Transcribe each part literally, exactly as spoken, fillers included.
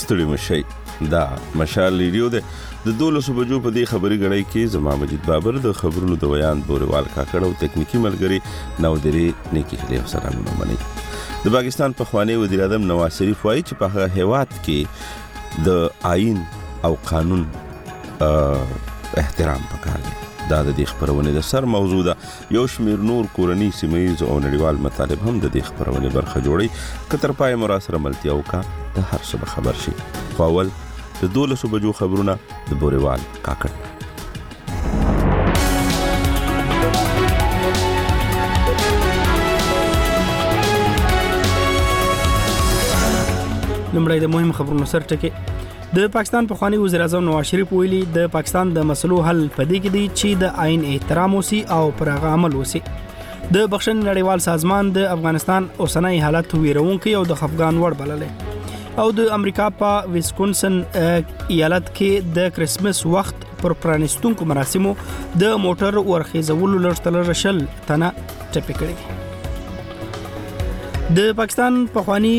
ستړي مشي. دا مشال ریډیو ده د دولسو بجو په دې خبري غړی کې زما مجید بابر د خبرونو د ویان بوريوال کاکړ او تکنیکی ملګری نودری نیکی خلیف سره مننه. د پاکستان په خوانی وزیر اعظم نواز شریف وایي چې په هغه هیواد کې د آئین او قانون احترام پکار دی. دا د دې خبرونه د سر موضوع ده. یو شمیر نور کورنی سیمایي او نړیوال مطالب هم د دې خبرونه برخه جوړي. کتر پای مراسره ملتیا وکا د هر څه خبر شي. فاول د دولسو بجو خبرونه د بوريوال کاکړ. لمړی د مهم خبرونو سر ټکی. د پاکستان په خوانی وزیر اعظم نواز شریف ویلي د پاکستان د مسلو حل پدې کې دی چې د آئین احترام وسی او پر هغه عمل وسی. د بخښنې نړیوال سازمان د افغانستان اوسنۍ حالت ویرونکي او د خفګان وړ بللې او د امریکا په ویسکونسن ایالت کې د کریسمس وخت پر پرانستونکو مراسمو د موټر ورخیزولو لړتل رشل تنه ټپي کړی. د پاکستان په خوانی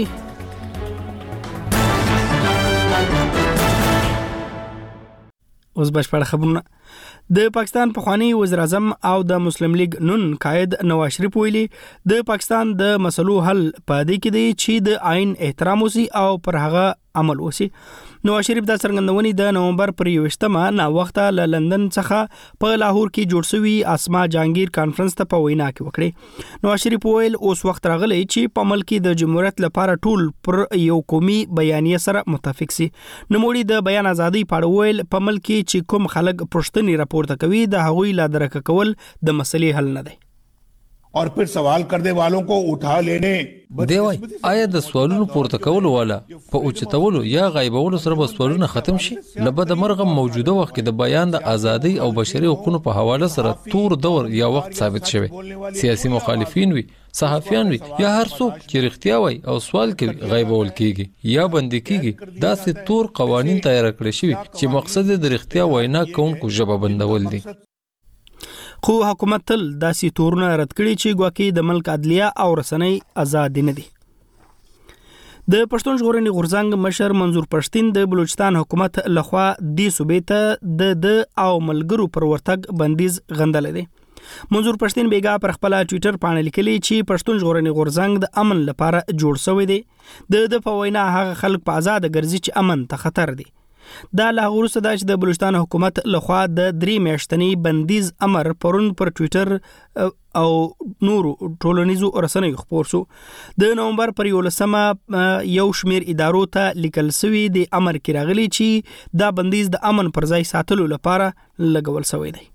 اوس بشپړ خبرونه. د پاکستان په خوانی وزیر اعظم او د مسلم لیگ نون قائد نواز شریف ویلي د پاکستان د مسلو حل پدې کې دی چې د آئین احترام وسی او پر هغه عمل وسی. نواز شریف د څرګندونې د نومبر پر یوشتمه نا وخته ل لندن څخه په لاهور کې جوړ شوی اسما جهانگیر کانفرنس ته په وینا کې وکړي. نواز شریف ویل اوس وخت راغلی چې په ملک د جمهوریت لپاره ټول پر یو قومي بیانیه سره متفق سي. نوموړي د بیان ازادي په ویل په ملک چې کوم خلک پښتني راپورته کوي د هغوی لا درک کول د مسلې حل نه دی. और फिर सवाल करने वालों को उठा लेने دی وای آیا د سوالونو پورته کول والا په اوچتولو یا غایبولو سره به سوالونه ختم شي؟ لبد مرغم موجوده وخت کې د بیان د ازادي او بشري حقوقو په حواله سره تور دور یا وخت ثابت شوی. سیاسي مخالفین وي، صحافیان وي یا هر څوک چې رښتیا وای او سوال کوي غایبول کیږي یا بندي کیږي. دا سه تور قوانين تیار کړی شوی چې مقصد د رښتیا وینا کوونکو ژبه بندول دي. خو حکومت تل داسې تورونه رد کړي چې ګواکې د ملک عدلیه او رسنۍ آزاد نه دي. د پښتون ژغورنې غورځنګ مشر منظور پښتين د بلوچستان حکومت لخوا د صوبې ته د د او ملګرو پر ورتګ بندیز غندل دي. منظور پښتين بیګا پر خپل ټوئیټر باندې لیکلي چې پښتون ژغورنې غورځنګ د امن لپاره جوړ شوی دی. د د په وینا هغه خلک په آزاد ګرځي چې امن ته خطر دی. دا لاغور صدا چې د بلوچستان حکومت لخوا د درې میاشتنی بندیز امر پرون پر ټوئیټر او نور ټولنیزو رسنیو خبر شو. د نومبر پر یولسمه یو شمیر ادارو ته لیکل شوی د امر کې راغلی چې دا بندیز د امن پر ځای ساتلو لپاره لګول شوی دی.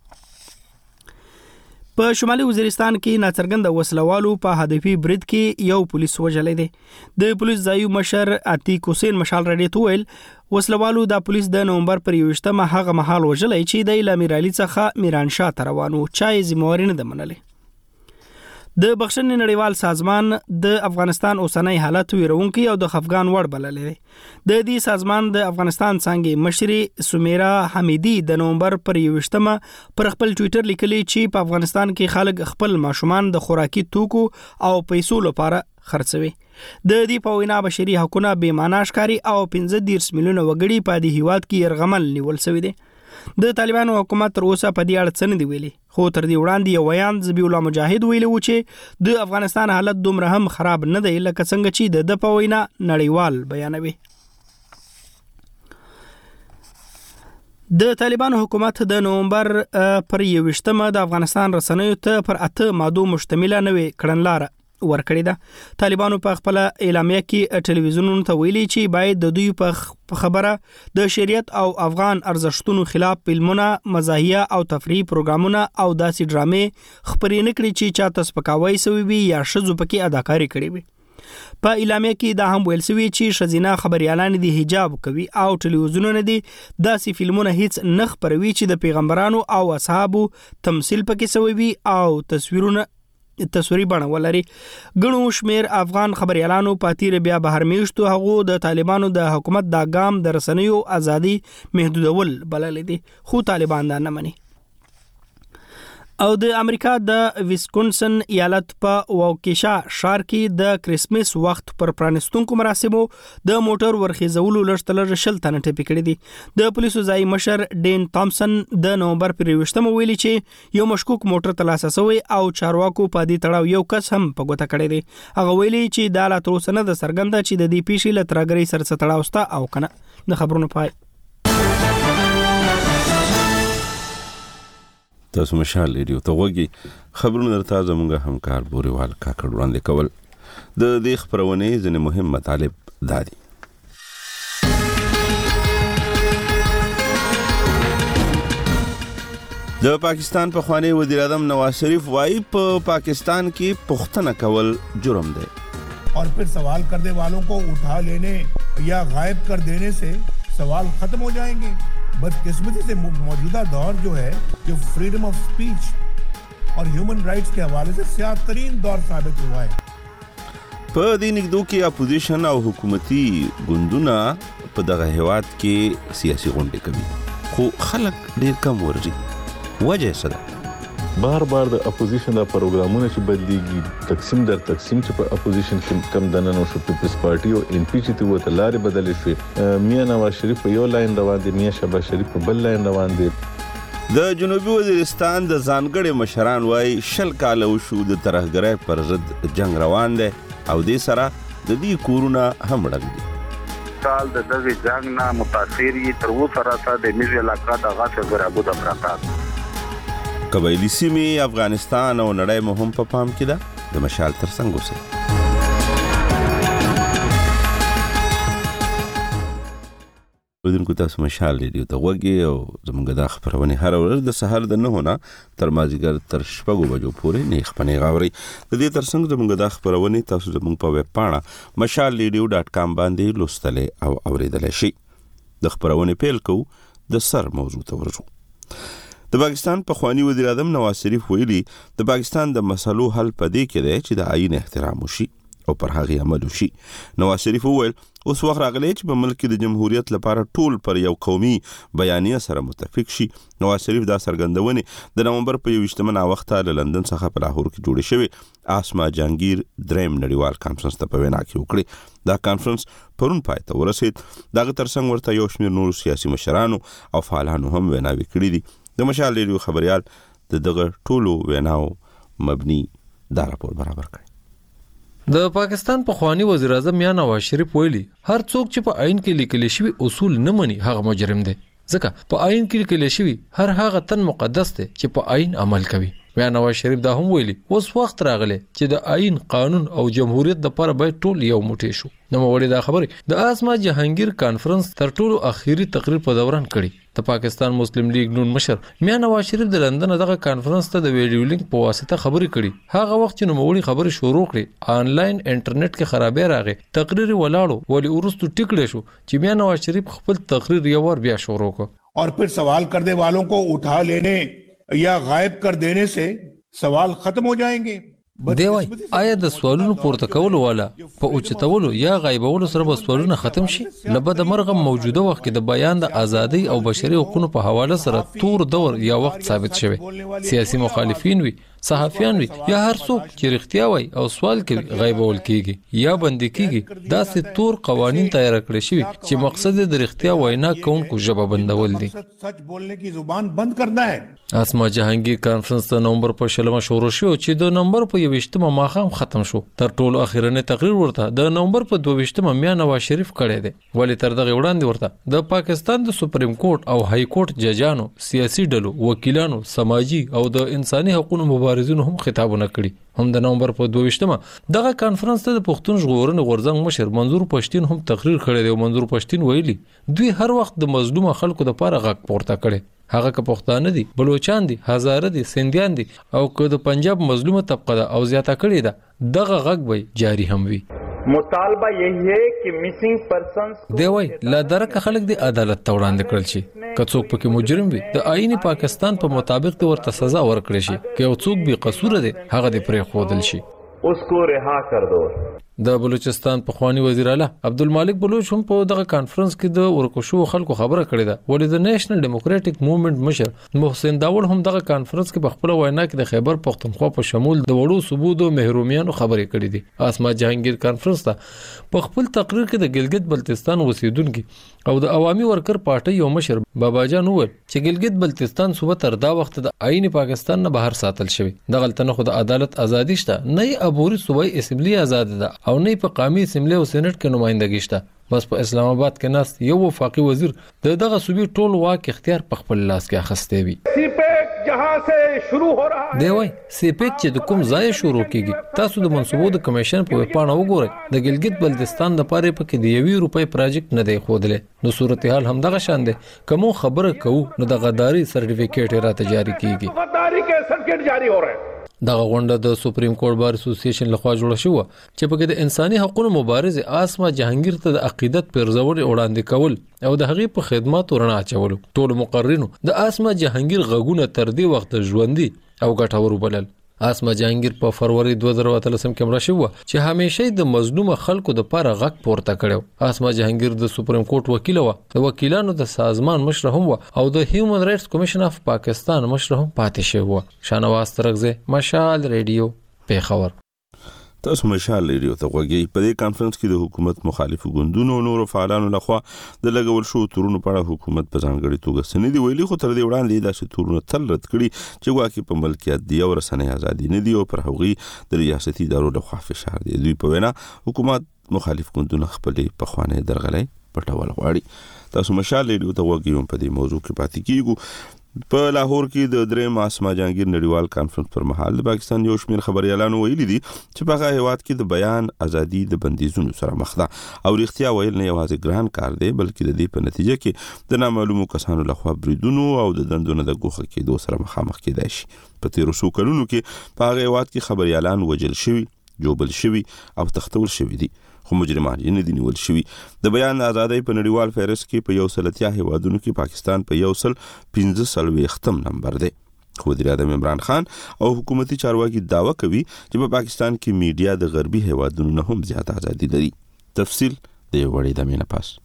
په شمالي وزیرستان کې ناڅرګند وسلوالو په هدفي برید کې یو پولیس وژلې دي. د پولیس ځایو مشر عتیق حسین مشال رډي ویل وسلوالو د پولیس د نومبر پر یوشتمه هغه مهال وژلې چې د لامیر علي څخه میران شاه ته روانو چای ذمہواری نه منلې. د بخښنې نړیوال سازمان د افغانستان اوسنۍ حالت ویرونکي او د خفګان وړ بللې. د دې سازمان د افغانستان څنګه مشري سمیرا حمیدی د نومبر پر یوشتمه پر خپل ټوئیټر لیکلي چې په افغانستان کې خلک خپل ماشومان د خوراکي توکو او پیسو لپاره خرڅوي. د دې په وینا بشري حقوقونه بې معنا ښکاري او پنځه دېرش میلیونه وګړي په دې هیواد کې يرغمل نیول شوی دی. د طالبانو حکومت تر اوسه په دې اړه څه نه دی ویلي. خو تر دې وړاندې یو ویان ذبیح الله مجاهد ویلي و چې د افغانستان حالت دومره هم خراب نه دی لکه څنګه چې د په وینا نړیوال بیانوي. د طالبانو حکومت د نومبر پر یوشتمه د افغانستان رسنیو ته پر اته مادو مشتمله نوې کړنلاره ورکړی ده. طالبانو په خپل اعلامیه کې ټلویزیونونو ته ویلي چې باید د دوی په خبره د شریعت او افغان ارزښتونو خلاف فلمونه، مزاحیه او تفریحي پروګرامونه او داسې ډرامې خپرې نه کړي چې چاته سپکاوی شوی وي یا ښځو پکې اداکاري کړې وي. په اعلامیه کې دا هم ویل شوی چې ښځینه خبریالان دي حجاب کوي او ټلویزیونونه دي داسې فلمونه هیڅ نه خپروي چې د پیغمبرانو او اصحابو تمثيل پکې شوی وي او تصویرونه تصویري بڼه ولري. ګڼو شمیر افغان خبريالانو په تیر بیا بهر میشتو هغه د طالبانو د حکومت دا ګام د رسنیو ازادي محدودول بلل دي، خو طالبان دا نه مني. او د امریکا د ویسکونسن ایالت په واوکیشا ښار کې د کریسمس وخت پر پرانستونکو مراسمو د موټر ورخیزولو لړتلر شل تنه ټپي کړي دي. د پولیسو ځای مشر ډین تامسن د نومبر پر یوشتمه ویلي چې یو مشکوک موټر ترلاسه شوی او چارواکو په دې تړاو یو کس هم په ګوته کړی دی. هغه ویلي چې د لا تر اوسه نه د څرګنده چې د دې پیښې له ترګرۍ سره څه تړاو شته او کنه. د خبرونو پای. تاسو مشال ریډیو ته وګورئ. خبرونه درته زموږ همکار بوريوال کاکړ وړاندې کول. د دې خبرونې ځینې مهم مطالب دادي. د پاکستان په خوانی وزیر اعظم نواز شریف وايي په پاکستان کې پختنه کول جرم دی. और फिर सवाल करने वालों को उठा लेने या गायब कर देने से सवाल खत्म हो जाएंगे. बदकिस्मती से मौजूदा दौर जो है जो फ्रीडम ऑफ स्पीच और ह्यूमन राइट्स के हवाले से सियाह तरीन दौर साबित हुआ है. په دې نګدو کې اپوزیشن او حکومتي ګوندونه په دغه هیواد کې سیاسي غونډې کوي خو خلک ډېر کم ورځي. وجه څه ده؟ بار بار د اپوزیشن د پروګرامونو چې بدلیږي تقسیم در تقسیم چې په اپوزیشن کې کم دننه شو پیپلز پارټي او ان پی چې وته لارې بدلې شوې. میاں نواز شریف په یو لاین روان دي, میاں شهباز شریف په بل لاین روان دي. د جنوبي وزیرستان د ځانګړي مشران وایي شل کاله وشو د ترهګرۍ پر ضد جنگ روان دی او دې سره د دې کورونه هم ړنګ دي. سال د دغه جنگ نه متاثر یې تر اوسه راته د میز علاقه د غاښ غرابو د پراته قبایلی سیمې افغانستان او نړۍ مهم په پام کې ده. د مشال ترڅنګ اوسئ. ودونکو تاسو مشال ریډیو ته وګورئ او زموږ د خبرونه هر ورځ د سحر د نه هونه تر مازیګر تر شپږو بجو پورې نه خپنه غاوري. د دې ترڅنګ زموږ د خبرونه تاسو زموږ په ویب پاڼه مشال ریډیو ډاټ کام باندې لوستلې او اوریدلای شئ. د خبرونه پیل کو د سر موضوع ته ورځو. د پاکستان په خوانی وزیر اعظم نواز شریف ویلي د پاکستان د مسلو حل پدې کې دی چې د آئین احترام وشي او پر هغه عمل وشي. نواز شریف وویل اوس وخت راغلی چې په ملک کې د جمهوریت لپاره ټول پر یو قومي بیانیه سره متفق شي. نواز شریف دا څرګندونه د نومبر په یوشتمه ناوخته له لندن څخه په لاهور کې جوړې شوې آسما جهانگیر دریم نړیوال کانفرنس ته په وینا کې وکړي. دا کانفرنس پرون پای ته ورسید. دغه ترڅنګ ورته یو شمېر نور سیاسي مشرانو او فعالانو هم ویناوې کړې دي. د مشال ریډیو خبريال د دغه ټولو ویناو مبني دا راپور برابر کړي. د پاکستان په خوانی وزیر اعظم میاں نواز شریف ویلي هر څوک چې په آئین کې لیکل شوی اصول نه مني هغه مجرم دی. ځکه په آئین کې لیکل شوی هر هغه تن مقدس دی چې په آئین عمل کوي. میاں نواز شریف دا هم ویلي اوس وخت راغلی چې د آئین قانون او جمهوریت لپاره باید ټول یو موټی شو. نو وړي دا خبره د آسما جهانگیر کانفرنس تر ټولو اخیری تقریر په دوران کړي. د پاکستان مسلم لیگ نون مشر میاں نواز شریف د لندن دغه کانفرنس ته د ویډیو لینک په واسطه خبرې کړي. هغه وخت چې نو وړي خبرې شروع کړي آنلاین انټرنیټ کې خرابې راغې تقریر ولاړو ولی ورستو ټیکړې شو چې میاں نواز شریف خپل تقریر یو ور بیا شروع کړ. और फिर सवाल करने वालों को उठा लेने या गायब कर देने से सवाल खत्म हो जाएंगे. دی وای آیا د سوالونو پورته کولو والا په اوچتولو یا غایبولو سره به سوالونه ختم شي؟ لبد مرغه موجوده وخت کې د بیان د ازادۍ او بشري حقوقو په حواله سره تور دور یا وخت ثابت شوی. سیاسي مخالفین وي صحافیان وي یا هر څوک چې رښتیا وایي او سوال کوي غایبول کیږي یا بندي کیږي. دا سه تور قوانین تیار کړی شوی چې مقصد د رښتیا وینا کوونکو ژبه بندول دي. سچ بولنے کی زبان بند کرنا ہے. آسما جهانگیر کانفرنس د نومبر په شلمه شروع شو چې د نومبر په یوشتمه ماښام ختم شو. تر ټولو اخیرنی تقریر ورته د نومبر په دویشتمه میاں نواز شریف کړی دی. ولی تر دغه وړاندې ورته د پاکستان د سپریم کورټ او های کورټ ججانو سیاسي ډلو وکیلانو سماجی او د انساني حقوقو مبارزینو هم خطابونه کړي. هم د نومبر په دویشتمه دغه کانفرنس ته د پښتون ژغورنې غورځنګ مشر منظور پښتين هم تقریر کړی دی. منظور پښتين ویلي دوی هر وخت د مظلوم خلکو لپاره غږ پورته کړي. هغه که پښتانه دي بلوچستان دي هزاره دي سندیان دي او که د پنجاب مظلومه طبقه ده او زیاته کړي ده دغه غږ به جاری هم وي. مطالبه یہی ہے کہ مسنگ پرسنز دی وای لا درکه خلک دی عدالت ته وړاندې کړل شي. که څوک پکې مجرم وي د آئین پاکستان په مطابق د ورته سزا ورکړي شي. که یو څوک بې قصور دی هغه دی پرې خودل شي. اس کو رها کر دو. د بلوچستان پخوانی وزیر اعلی عبدالمالک بلوچ هم په دغه کانفرنس کې د ورکوشو خلکو خبره کړې ده. ولې د نېشنل ډیموکراټک موومېنټ مشر محسن داوود هم دغه کانفرنس کې په خپل وینا کې د خیبر پختونخوا په شمول د وړو صوبو د محرومیانو خبرې کړې دي. اسما جهانگیر کانفرنس ته په خپل تقریر کې د ګلګت بلتستان اوسیدونکو او د عوامي ورکر پارټي یو مشر بابا جان وویل چې ګلګت بلتستان صوبه تر دا وخت د آئین پاکستان نه بهر ساتل شوی. دغه تنه خو د عدالت ازادي شته، نه عبوري صوبایي اسمبلی آزاد ده او نه په قومي اسمبلی او سېنات کې نمائندګي شته. بس په اسلام آباد کې ناس یو وفاقي وزیر د دغه صوبې ټول واک اختیار په خپل لاس کې اخستې وي. सीपेक जहां से शुरू हो रहा है دی وای سیپیک چې د کوم ځای شروع کیږي، تاسو د منصوبو د کمیشن په پاڼه وګورئ. د ګلګت بلتستان د پاره په کې د یوې روپۍ پروجیکټ نه دی خوده. نو صورتحال هم دغه شان دی. کوم خبره کوو نو د غداري سرټیفیکیټ را تجاری کیږي. غداری کے سرټیفیکیټ جاری ہو رہے ہیں. دغه غونډه د سپریم کورټ بار اسوسییشن لخوا جوړه شوه چې په کې د انساني حقوقو مبارز اسما جهانگیر ته د عقیدت پرځول وړاندې کول او د هغې په خدمات ورنه اچول. ټول مقررینو د اسما جهانگیر غږونه تر دې وخت ژوندۍ او ګټور وبلل. اسما جهانگیر په فروری دوه زره اتلسم کې مړه شوه چې همیشه د مظلوم خلکو د پاره غږ پورته کړو. اسما جهانگیر د سپریم کورټ وکیل و، د وکیلانو د سازمان مشر هم و او د هیومن رائټس کمیشن اف پاکستان مشر هم پاتې شوی. شانواز ترغزه، مشال ریډیو، پیښور. تاسو مشال ریډیو ته غوږی. په دې کانفرنس کې د حکومت مخالفو ګوندونو او نورو فعالانو لخوا د لګول شو تورونو په اړه حکومت په ځانګړي توګه سندې دی ویلي، خو تر دې وړاندې دا چې تورونه تل رد کړي چې واکې په ملکیت دی او رسنۍ ازادي نه دی او پر هغوی د ریاستي ادارو لخوا فشار دی. دوی په وینا حکومت مخالف ګوندونه خپلې پخوانۍ درغلۍ پټول غواړي. تاسو مشال ریډیو ته غوږی. په دې موضوع کې پاتې کیږو. په لاهور کې د دریم اسما جهانگیر نړیوال کانفرنس پر مهال د پاکستان یو شمېر خبريالانو ویلي دي چې په هغه هیواد کې د بیان ازادي د بندیزونو سره مخ ده او رښتیا ویل نه یوازې ګران کار دی بلکې د دې په نتیجه کې د نامعلومو کسانو لخوا بریدونو او د دندونو د ګوښه کېدو سره مخامخ کېدای شي. په تیرو څو کلونو کې په هغه هیواد کې خبريالان وژل شوي، جوبل شوي او تختول شوي دي، خو مجرمان یې نه دي نیول شوي. د بیان ازادۍ په نړیوال فهرست کې په یو سل اتیا هیوادونو کې پاکستان په یو سل پنځه څلوېښتم نمبر دی. خو وزیر اعظم عمران خان او حکومتي چارواکي دعوه کوي چې په پاکستان کې میډیا د غربي هیوادونو نه هم زیات ازادي لري. تفصیل د یو وړې دمې نه پاس.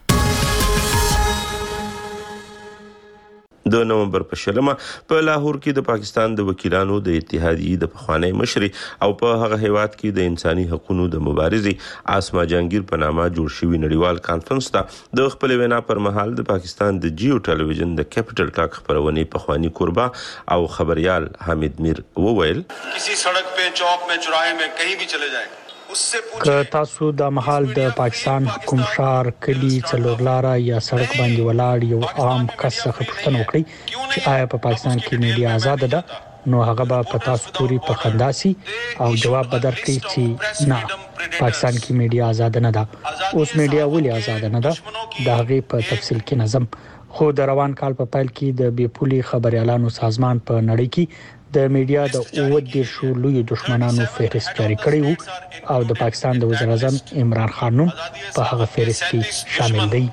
د نومبر په شلمه په لاهور کې د پاکستان د وکیلانو د اتحادیې د پخوانی مشري او په هغه هیواد کې د انساني حقوقو د مبارزې اسما جهانگیر په نامه جوړ شوی نړیوال کانفرنس ته د خپل وینا پر مهال د پاکستان د جیو ټلویزیون د کیپټل ټاک خبرونه پخوانی قربا او خبريال حامد میر وویل کسی سڑک په چوک میں چوراہے میں کہیں بھی چلے جائیں که تاسو د محل د پاکستان کوم ښار کلی څلورلاره یا سړک باندې ولاړ یو عام کس څخه پوښتنه وکړئ چې آیا په پاکستان کې میډیا آزاد ده، نو هغه به په تاسو پوری په خندا سي او جواب به درکړي چې نه، پاکستان کې میډیا آزاد نه ده. اوس میډیا ولې آزاد نه ده د هغې په تفصیل کې نظم. خو د روان کال په پیل کې د بیپولي خبريالانو سازمان په نړۍ کې د میډیا د اووه دیرشو لویو دښمنانو فهرست جاری کړی وو او د پاکستان د وزیر اعظم عمران خان نوم په هغه فهرست کې شامل دی.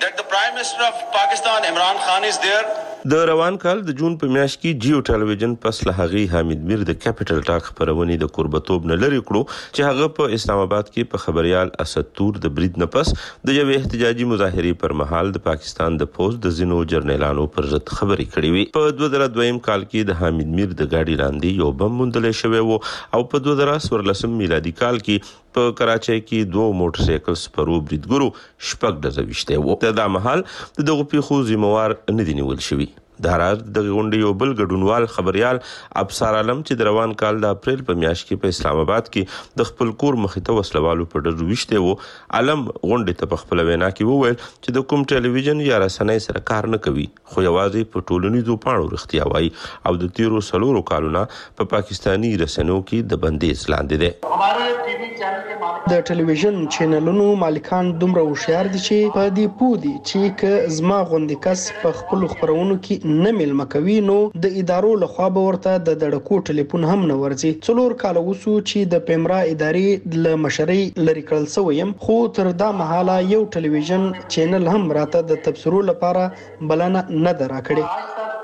د روان کال د جون په میاشت کې جیو ټلویزیون پس له هغې حامد میر د کیپټل ټاک خبرونه د قربتوب نه لري کړو چې هغه په اسلام آباد کې په خبريال اسد تور د برید نه پس د یو احتجاجي مظاهره پر مهال د پاکستان د پوز د زینو جرنیلانو پر ضد خبري کړې وي. په دوه زره دویم کال کې د حامد میر د گاډي لاندې یو بم موندل شوی وو او په دوه زره څوارلسم میلادي کال کې په کراچۍ کې دوه موټر سایکل سپرو بریدګرو شپږ ډزې وشته وو. د دا مهال د دغه پیښو ذمہوار نه دي نیول شوی. د راز د غونډې یو بل ګډونوال خبريال ابصار عالم چې د روان کال د اپریل په میاشت کې په اسلام آباد کې د خپل کور مخې ته وسلوالو په ډزو وشته وو، عالم غونډې ته په خپل وینا کې وویل چې د کوم ټلویزیون یا رسنۍ سره کار نه کوي، خو یوازې په ټولنیزو پاڼو رښتیا وایي او د تیرو سلورو کالونو په پاکستانی رسنیو کې د بندیز لاندې ده. د ټلویزیون چینلونو مالکان دومره هوښیار دي چې په دې پوه دي چې که زما غوندې کس په خپلو خپرونو کې نه میلمه کوي نو د ادارو لخوا به ورته د دړکو ټلیفون هم نه ورځي. څلور کاله وسو چې د پیمرا ادارې له مشرۍ لرې کړل شوی یم، خو تر دا مهاله یو ټلویزیون چینل هم راته د تبصرو لپاره بلنه نه ده راکړې.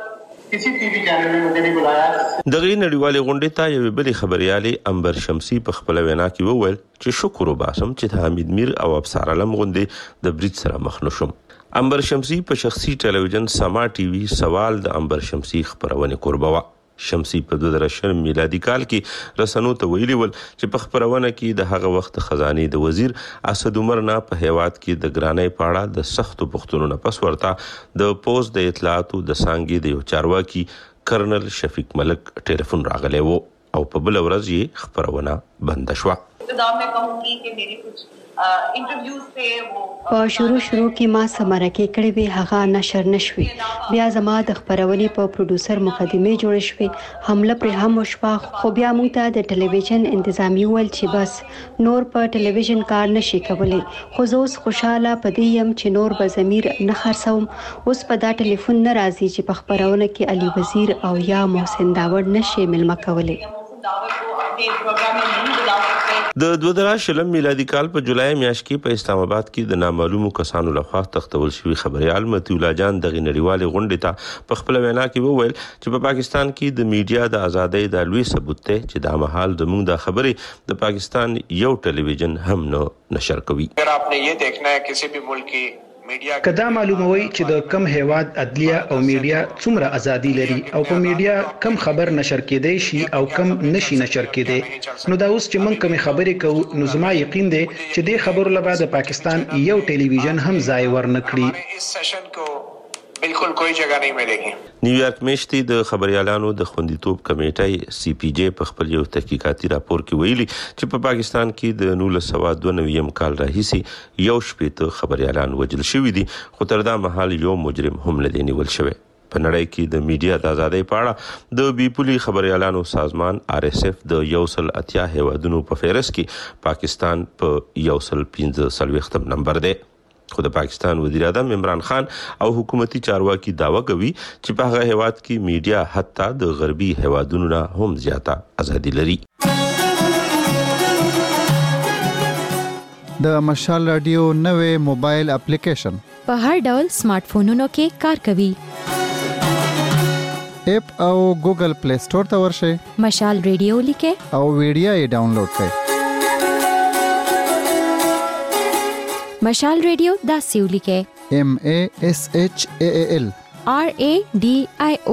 किसी टीवी चैनल में मुझे नहीं बुलाया। دغه نړیوالې غونډې ته یو بل خبريالي انبر شمسي په خپل وینا کې وویل چې شکر وباسم چې د حمید میر او ابصار علم غونډې د برید سره مخ نشم. انبر شمسي په شخصي ټلویزیون سما ټي وي سوال د انبر شمسي خبرونه قربوا. شمسي په دوه زره شل میلادي کال کې رسنو ته ویلي ول چې په خبرونه کې د هغه وخت خزانه د وزیر اسد عمر نه په هیواد کې د ګرانۍ پاړه د سختو پښتنو نه پس ورته د پوز د اطلاعاتو د سانګي د یو چارواکي کرنل شفیق ملک ټلیفون راغلی وو او په بل ورځ یې خبرونه بند شوه. ابتدا میں کہوں گی کہ میری کچھ انټرویوز ته وو په شروع شروع کې ما سمره کې کړي به هغه نشر نشوي. بیا زما د خبرونې په پروډوسر مقدمه جوړ شوي، حمله پر هم وشوه، خو بیا موږ ته د ټلویزیون انتظامی ول چې بس نور په ټلویزیون کار نشي کولای. خو زه اوس خوشاله پدې يم چې نور به ضمیر نه خرڅوم. اوس په دا ټلیفون نه راځي چې په خبرونه کې علي وزیر او یا محسن داوود نشي ملما کولای. د دوه زره شلم میلادي کال په جولای میاشت کې په اسلام آباد کې د نامعلومو کسانو لخوا تختول شوی خبريال متي الله جان د نړیوالې غونډې ته په خپل وینا کې وویل چې په پاکستان کې د میډیا د ازادۍ د لوی ثبوت ته چې د مهال د موږ د خبرې د پاکستان یو ټلویزیون هم نه نشر کوي. اگر آپ نے یہ دیکھنا ہے کسی بھی ملک کی کدا معلوموي چې د کم هیواد عدلیه او میډیا څومره ازادي لري او په میډیا کم خبر نشر کېدای شي او کم نشي نشر کېدای. نو دا اوس چې مونږ کوم خبرې کوو نو زما یقین دی چې د خبرو لپاره د پاکستان یو ټلویزیون هم ځای ورنکړي. اس سیشن کو بالکل کوئی جگہ نہیں ملے گی. نیویارک میشتي د خبريالانو د خوندیتوب کمیټې سی پی جی په خپل یو تحقیقاتي راپور کې ویلي چې په پاکستان کې د نولس سوه دوه نوي کال راهیسې یو شپېته خبريالان وژل شوي دي، خو تر دا مهال یو مجرم هم نه دی نیول شوی. په نړۍ کې د میډیا د ازادۍ په اړه د بیپولي خبريالانو سازمان آر اس اف د یو سل اتیا هیوادونو په فهرست کې پاکستان په یو سل پنځه څلوېښتم نمبر دی. خو د پاکستان وزیر اعظم عمران خان او حکومتي چارواکي داوا کوي چې په هغه هیواد کې میډیا حتی د غربي هیوادونو نه هم زیاته ازادي لري. د مشال رادیو نوې موبایل اپلیکیشن په هر ډول سمارټ فونونو کې کار کوي. اپ او ګوګل پلی سٹور ته ورشئ، مشال رادیو لیکئ او ویډیو یې ډاونلوډ کړئ. مشال ریڈیو داسې ولیکئ، ایم اے ایس ایچ اے اے ایل آر اے ڈی آئی او.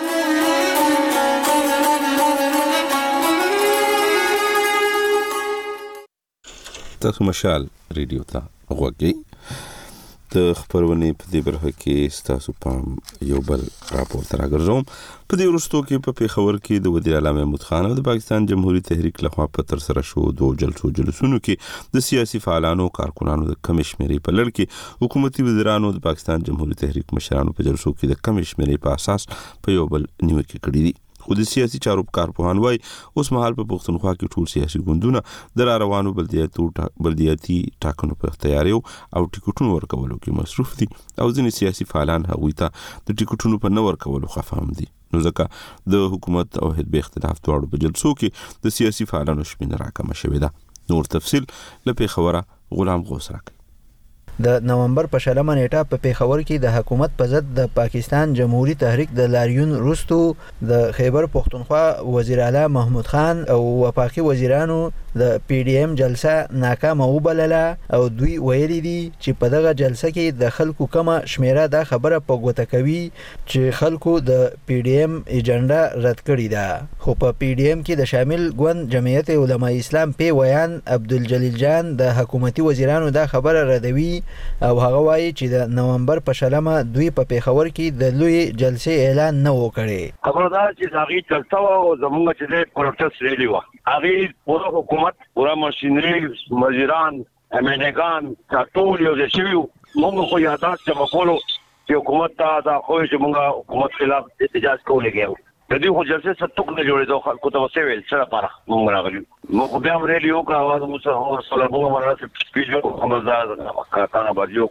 تاسو مشال ریډیو ته غوږی. د خبرونې په دې برخه کې ستاسو پام یو بل راپور تر راګرځوم. په دې وروستو کې په پیښور کې د وزیر اعلی محمود خان او د پاکستان جمهوریت تحریک لخوا په تر سره شو دوه جلسو جلسونو کې د سیاسي فعالانو کارکونانو د کم شمېرې په لړ کې حکومتي وزیرانو د پاکستان جمهوریت تحریک مشرانو په جلسو کې د کم شمېرې په اساس په یو بل نیوکې کړې دي. خو د سیاسي چارو کارپوهان وايي اوس مهال په پښتونخوا کې ټول سیاسي ګوندونه د روانو بلدیاتو بلدیاتي ټاکنو په تیاریو او ټیکټونو ورکولو کې مصروف دي او ځینې سیاسي فعالان هغوی ته د ټیکټونو په نه ورکولو خفه هم دي. نو ځکه د حکومت او حزب اختلاف دواړو په جلسو کې د سیاسي فعالانو شمېره راکمه شوې ده. نور تفصیل له پیښوره غلام غوث راکوي. د نومبر په شلمه نیټه په پیښور کې د حکومت په ضد د پاکستان جمهوریت تحریک د لاریون روستو د خیبر پختونخوا وزیر اعلی محمود خان او وفاقي وزیرانو د پی ډی ایم جلسه ناکامه وبلله او دوی ویلي دي چې په دغه جلسه کې د خلکو کمه شمیره دا خبره په ګوته کوي چې خلکو د پی ډی ایم ایجنډا رد کړې ده. خو په پی ډی ایم کې د شامل ګوند جمعیت علماء اسلام پی ویان عبدالجلیل جان د حکومتي وزیرانو دا خبره ردوي او هغه وایي چې د نومبر په شلمه دوی په پیښور کې د لوی جلسې اعلان نه وکړي. خبردار چې هغه چلتا او زموږ چې د پروټست ریلی و هغه پوره حکومت پوره ماشینری وزیران امنیګان ټول یو ځای شوي موږ خو یاداښت جمع کولو چې حکومت ته دا خو چې موږ حکومت خلاف احتجاج کولی کېږو د دې خو جلسې څه ټوک نه جوړېدو خلکو ته څه ویل څه لپاره موږ راغلي موږ بیا ریلی وکړه اواز مو سره سره موږ مراسم سپیچ وکړو خبردار کارخانه باندې وکړو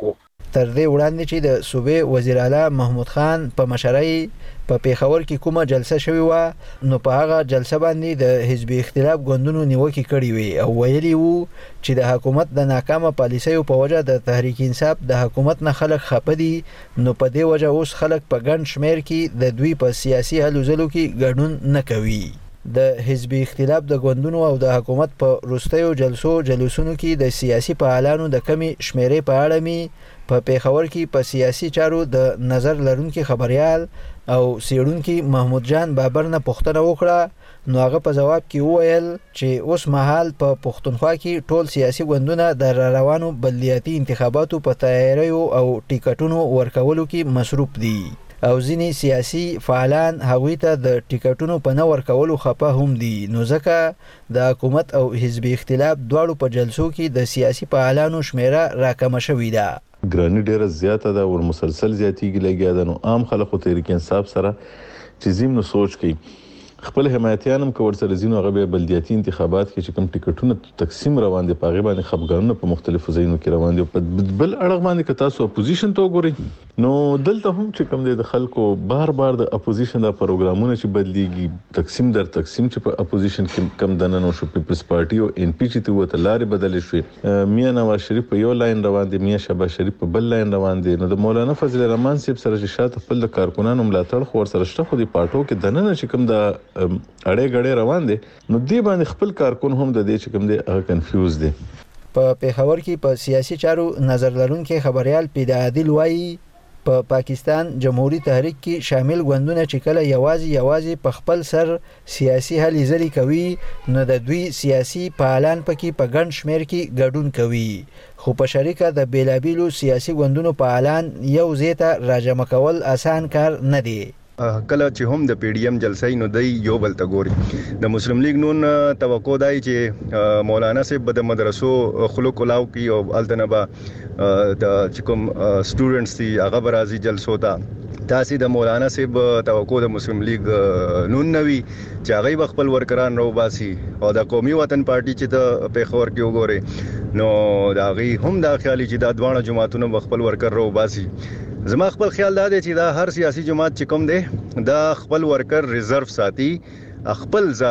تر دې وړاندې چې د صوبې وزیر اعلی محمود خان په مشرۍ په پیښور کې کومه جلسه شوې و نو په هغه جلسه باندې د حزب اختلاف ګوندونو نیوکې کړې وي او ویلي وو چې د حکومت د ناکامه پالیسیو په وجه د تحریک انصاف د حکومت نه خلک خپه دي نو په دې وجه اوس خلک په ګڼ شمیر کې د دوی په سیاسي هلو ځلو کې ګډون نه کوي. د حزب اختلاف د ګوندونو او د حکومت په وروستیو جلسو جلوسونو کې د سیاسي فعالانو د کمی شمیرې په اړه می په پیښور کې په سیاسي چارو د نظر لرونکي خبريال او سیړونکي محمود جان بابر نه پوښتنه وکړه نو هغه په جواب کې وویل چې اوس مهال په پښتونخوا کې ټول سیاسي ګوندونه د روانو بلدیاتي انتخاباتو په تیاریو او ټیکټونو ورکولو کې مصروف دي او ځینې سیاسي فعالان هغوی ته د ټیکټونو په نه ورکولو خپه هم دي نو ځکه د حکومت او حزب اختلاف دواړو په جلسو کې د سیاسي فعالانو شمیره راکمه شوې ده. ګرانی ډیره زیاته ده او مسلسل زیاتیږي لګیا ده نو عام خلکو تحریک انصاف سره چې زم نو سوچ کوي خپل حمایتيان هم کور سره زینو هغه بلدیاتي انتخابات کې چې کوم ټیکټونه تقسیم روان دي پاغه باندې خپګانونه په مختلفو ځایونو کې روان دي په بل اړه باندې که تاسو اپوزیشن ته وګورئ نو دلته هم چې کوم د خلکو بار بار د اپوزیشن د پروګرامونه چې بدليږي تقسیم در تقسیم چې په اپوزیشن کې کم دننه شو پیپلز پارټي او ان پی چې ته وته لارې بدلې شوې میاں نواز شریف په یو لاین روان دي میاں شهباز شریف په بل لاین روان دي نو د مولانا فضل الرحمن صاحب سره چې شاته خپل کارکونانو ملاتړ خور سره شته خو د پارټو کې دننه چې کوم د اړې غړې روان دي نو دی باندې خپل کارکون هم د دې چې کوم دی هغه کنفیوز دي. په پیښور کې په سیاسي چارو نظر لرونکي خبريال پیدا عادل وایي په پا پاکستان جمهوریت تحریک کې شامل ګوندونه چې کله یوازې یوازې په خپل سر سیاسي هلې ځلې کوي نو د دوی سیاسي فعالان پکې په ګڼ شمیر کې ګډون کوي خو په شریکه د بیلابیلو سیاسي ګوندونو فعالان یو ځای ته راجمع کول اسان کار نه دی. کله چې هم د پی ډی ایم جلسې نو دی یو بل ته ګوري د مسلم لیگ نون توقع دی چې مولانا صاحب د مدرسو خلق لاو کی او التنبا د کوم سټوډنټس دي هغه برازي جلسو ته تاسو د مولانا صاحب توقع د مسلم لیگ نون نوي چې هغه خپل ورکران رو باسي او د قومي وطن پارټي چې د پیښور کې وګوري نو دا غي هم د خیالي چې د دوانه جماعتونو خپل ورکر رو باسي. زما خپل خیال دا دی چې دا هر سیاسي جماعت چې کوم دی دا خپل ورکر ریزرو ساتي خپل ز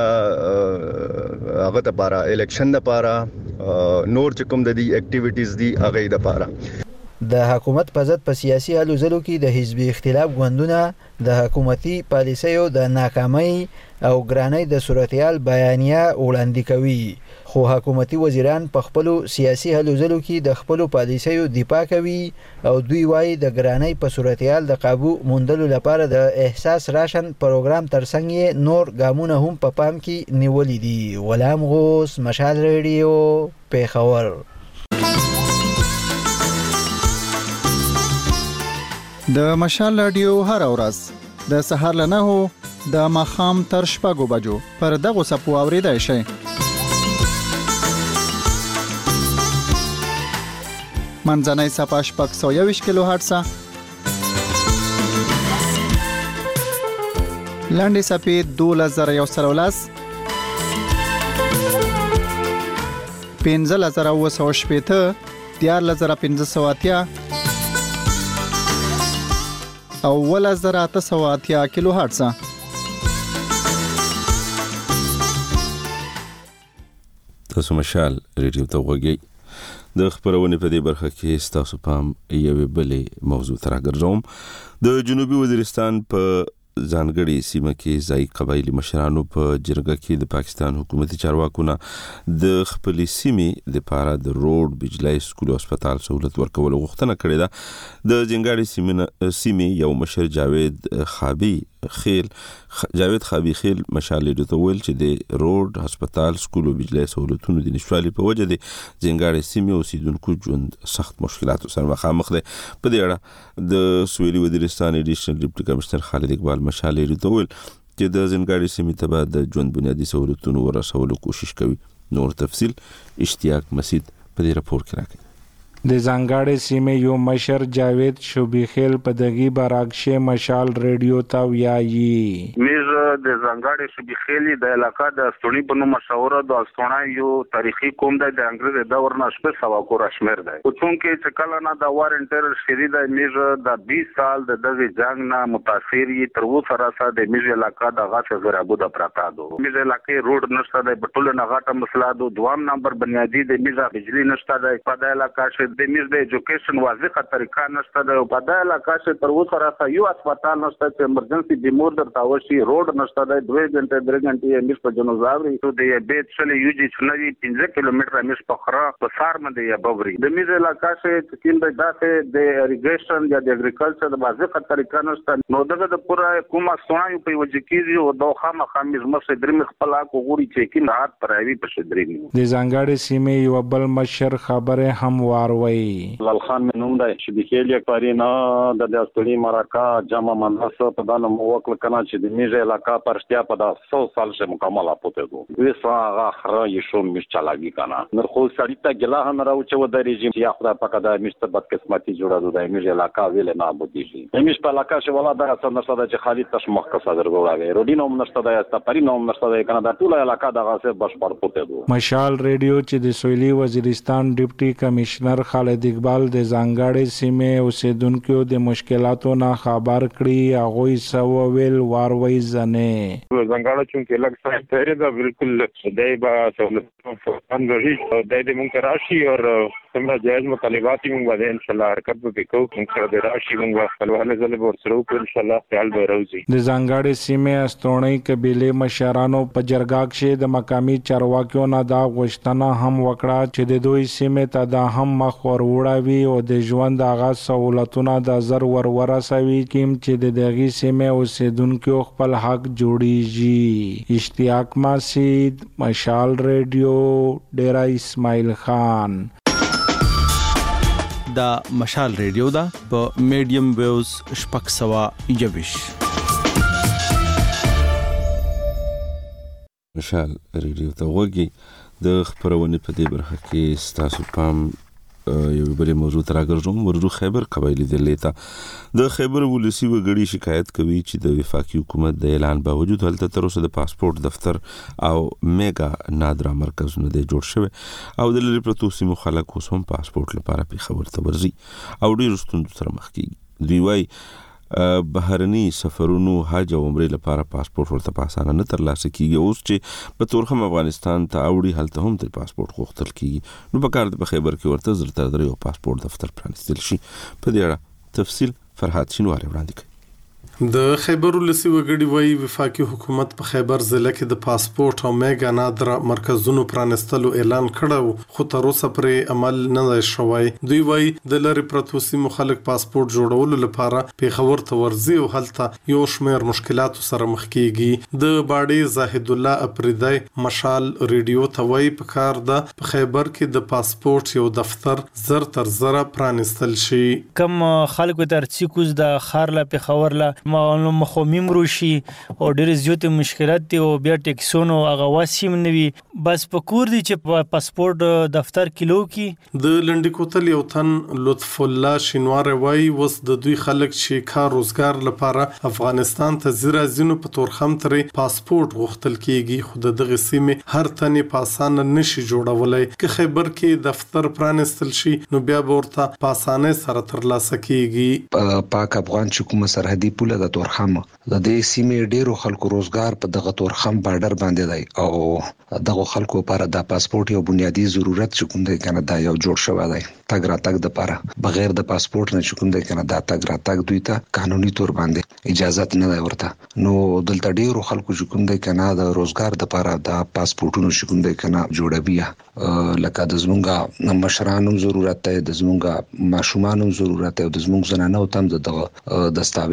هغه ته پاره الیکشن د پاره نور چې کوم د دي اکټیویټیز دي هغه د پاره د حکومت په ضد په سیاسي هلو ځلو کې د حزب اختلاف ګوندونه د حکومتي پالیسیو د ناکامۍ او ګرانۍ د صورتحال بیانیه وړاندې کوي خو حکومتي وزیران په خپل سیاسي هلو ځلو کې د خپل پالیسیو دفاع کوي او دوی وايي د ګرانۍ په صورتحال د قابو موندلو لپاره د احساس راشن پروګرام ترڅنګ نور ګامونه هم په پام کې نیولې دي. غلام غوث، مشال ریډیو، پیښور. د مشال رادیو هر ورځ د سهار له نهو د ماښام تر شپږو بجو پر دغه سپو اوریدای شئ. منځنۍ صفحه شپږ سوه یوویشت کیلو هرټز، لنډې صفحې دولس زره یو سل او لس، پنځلس زره اوه سوه شپېته، دیارلس زره پنځه سوه اتیا او اوولس زره اته سوه اتیا کیلو هرټز. تاسو مشال ریډیو ته وګورئ. د خبرونه په دې برخه کې ستاسو پام یوې بلې موضوع ته راګرځوم. د جنوبي وزیرستان په ځانګړي سیمه کې ځای قبایلی مشرانو په جرګه کې د پاکستان حکومتي چارواکونه د خپل سیمې د پاره د روډ، بجلی، سکول او هسپتال سہولت ورکول غوښتنه کړې ده. د ځانګړي سیمې یو مشر جاوید خابي خیل جاوید خابي خیل مشال ته ویل چې د روډ، هسپتال، سکول او بجلی سہولتونو د نشوالي په وجه د ځانګړي سیمې اوسیدونکو ژوند سخت مشکلاتو سره مخامخ دي. په دې اړه د سویلي وزیرستان ایډیشنل ډیپټي کمشنر خالد اقبال مشال ته ویل چې د ځانګړي سیمې ته د ژوند بنیادي سہولتونو ورسولو کوشش کوي. نور تفصیل اشتیاق مسید په دې راپور کې راکړي. د ځانګړې سیمې یو مشر جاوید شوبیخیل په دغه براکشه مشال ریډیو ته ویایي میز د ځانګړې شوبیخیل د علاقې د استونی په نوم مشهور د استونه یو تاریخي قوم د انګریز دور نه شپه سوا کو راشمیر دی او چونکې چې کله نه د وارنټر شری د میز د بیس سال د دغه جنگ نه متاثر یي تر و سره سره د میز علاقې د غاښ غرابو د پراتا دو میز علاقې روډ نشته د بټول نه غاټه مسله دو دوام نمبر بنیادی د میز بجلی نشته د په د علاقې شه د میز د ایجوکیشن واضحه طریقه نشته د په د علاقې شه تر و سره سره یو هسپتال نشته چې ایمرجنسي بیمور در تاوشي روډ نشته د دوه غنټه درې غنټه میز په جنوزاوري ته د بیت شلې یو جی چنوي پنځه کیلومتره میز په خره په سار باندې یا بوري د میز علاقې شه چې د داسې د اریګیشن یا د اګریکلچر د واضحه طریقه نشته نو دغه د پوره کومه سونایو په وجه کې او د خامہ خامز مخه درې خپل کو غوري چې کې رات پرایوي په شدري د ځانګړې سیمې یو بل مشر خبره هم واروي لال خان منوم د شبکې لیک پاري نه د داستړي مراکا جامع منصه په دانه موکل کنا چې د میز علاقې پرشتیا په د سو سال شه مکمل اپوته دو وسا غره یشو مش چلاګي کنا نر خو سړی ته ګلا هم راو چې و د رژیم یا خدای پاک دا مشته بد قسمتي جوړه د میز علاقې ویل نه بودی شي میز په علاقې شه ولا دا څه نشته چې خالي تش مخ صدر غوړاوي روډینو نشته دا استپری نو نشته دا کنه دا ټول علاقې دغه څه بشپړ پته دو مشال ریډیو چې د سویلي وزیرستان ډیپټي کمشنر خالد اقبال د ځانګړې سیمې اوسیدونکو د مشکلاتو نه خبر کړي هغه سو ویل واروي زنه ځانګړې چې لږ څه ته دا بالکل دای با سہولت اندري دای دې مونږ راشي او څنګه جایز مطالبات موږ باندې ان شاء الله حرکت وکړو موږ سره د راشي موږ خپلواله ځله ورسره وکړو ان شاء الله خیال به راوځي د ځانګړې سیمې استونی قبيله مشرانو په جرګه کې د مقامي چارواکیو نه دا غوښتنه هم وکړه چې د دوی سیمې ته د هم مخ ور وړاوي او د ژوند هغه سہولتونه د زر ور ورسوي کیم چې د دغه سیمې اوسیدونکو خپل حق جوړیږي اشتیاق مسجد مشال ریډیو ډیرا اسماعیل خان دا مشال ریډیو دا په میډیم ویوز شپږ سوه یوویش مشال ریډیو ته وګي د خبرونه په دې برخه کې ستاسو پام یو بل موضوع تراګرځوم ورجو خیبر قبایلی دلیتا د خیبر ولسی وګړي شکایت کوي چې د وفاقي حکومت د اعلان باوجود هلته تر اوسه د پاسپورت دفتر او میگا نادرا مرکزونه د جوړ شوی او د لری پروتو سیمو خلک اوس هم پاسپورت لپاره په خبر ته ورزي او ډیر ستوندو سره مخ کیږي دوی وايي بهرني سفرونو حج او عمره لپاره پاسپورت ورته په اسانه نه ترلاسه کیږي اوس چې په تورخم افغانستان ته اوړي هلته هم تر پاسپورت غوښتل کیږي نو په کار د خیبر کې ورته زر تر درې پاسپورت دفتر پرانستل شي په دې اړه تفصیل فرحات شینواری وړاندې کوي د خیبر ولسی وګړي وایي وفاقي حکومت په خیبر ضلع کې د پاسپورت او میگا نادرا مرکزونو پرانستلو اعلان کړو خو تر اوسه پرې عمل نه شوی دوی وایي د لری پروتو سیمو خلک پاسپورت جوړولو لپاره په خبر ته ورزي او هلته یو شمېر مشکلاتو سره مخ کیږي د باډي زاهد الله اپریدای مشال ریډیو ته وایي په کار د په خیبر کې د پاسپورت یو دفتر زر تر زر پرانستل شي کم خلکو تر چیکوز د خارله په خبرله معلوم مخومیم روشي او ډېر زیات مشکلات دي او بیا ټیکسونو هغه واسیم نوي بس پکور دي چې پاسپورت دفتر کلو کې د لنډی کوتل یو تن لطف الله شینوار وای وس د دوی خلک چې کار روزګار لپاره افغانستان ته زیرا زینو په تورخم ترې پاسپورت غوښتل کیږي خو دغه سیمه هر تنه په اسانه نشي جوړولای که خیبر کې دفتر پرانستل شي نو بیا ورته په اسانه سره ترلاسه کیږي پاک افغان حکومت سرحدي پوله د تورخم د دې سیمې ډیرو خلکو روزګار په دغه تورخم بارډر باندې دی او دغه خلکو لپاره د پاسپورت یو بنیادی ضرورت چې کوم دی کنه دا یو جوړ شوی دی تګ راتګ د لپاره بغیر د پاسپورت نه چې کوم دی کنه دا تګ راتګ دوی ته قانوني تور باندې اجازه نه دی ورته نو دلته ډیرو خلکو چې کوم دی کنه د روزګار د لپاره د پاسپورتونو چې کوم دی کنه جوړوي لکه د زمونږه مشرانو ضرورت دی د زمونږه ماشومانو ضرورت دی او د زمونږ زنانو تم د دستاویز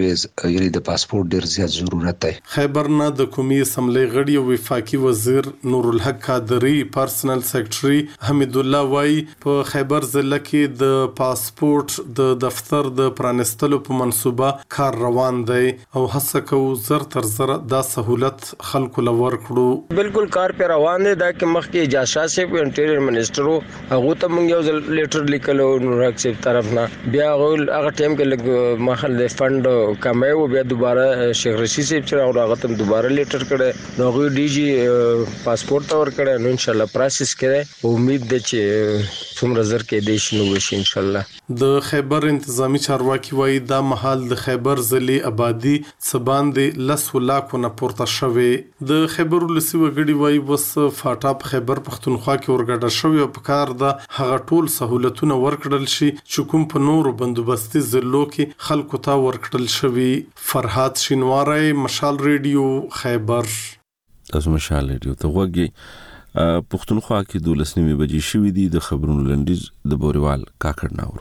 کوي د پاسپورت ډیر زیات ضرورت دی. خیبر نه د قومي اسمبلی غړي او وفاقي وزیر نور الحق قادری پرسنل سیکریټري حمید الله وای په خیبر ضلع کې د پاسپورت د دفتر د پرانستلو په منصوبه کار روان دی او هڅه کوو زر تر زر دا سہولت خلکو لور کړو. بالکل کار په روان دی دا کې مخکې جاشا صاحب انټیریر منسټر هغه ته موږ یو لیټر لیکلو نور حق صاحب طرف نه بیا هغه ټیم کې لګ محل د فند کمای او بیا دوباره شیخ رشید صاحب چې هغه ته دوباره لیټر کړه نو هغه ډي جی پاسپورت اور کړه نو ان شاء الله پروسس کړي امید ده چې څومره زر کې دیش نو وشي ان شاء الله. د خیبر انتظامی چارواکي وایي دا مهال د خیبر ضلع آبادی سباندې لس لاکو نه پورته شوې. د خیبر ولسي وګړي وایي وس فاټا په خیبر پښتونخوا کې ورګډه شوې او په کار د هغه ټول سہولتونه ورکړل شي چې کوم په نورو بندوبستي ضلعو کې خلکو ته ورکړل شوي. فرحات شینواری، مشال ریډیو، خیبر. تاسو مشال ریډیو ته وګورئ. پښتونخوا کې دولس نیمې بجې شوې دي. د خبرونو لنډیز د بوریوال کاکړ ناور.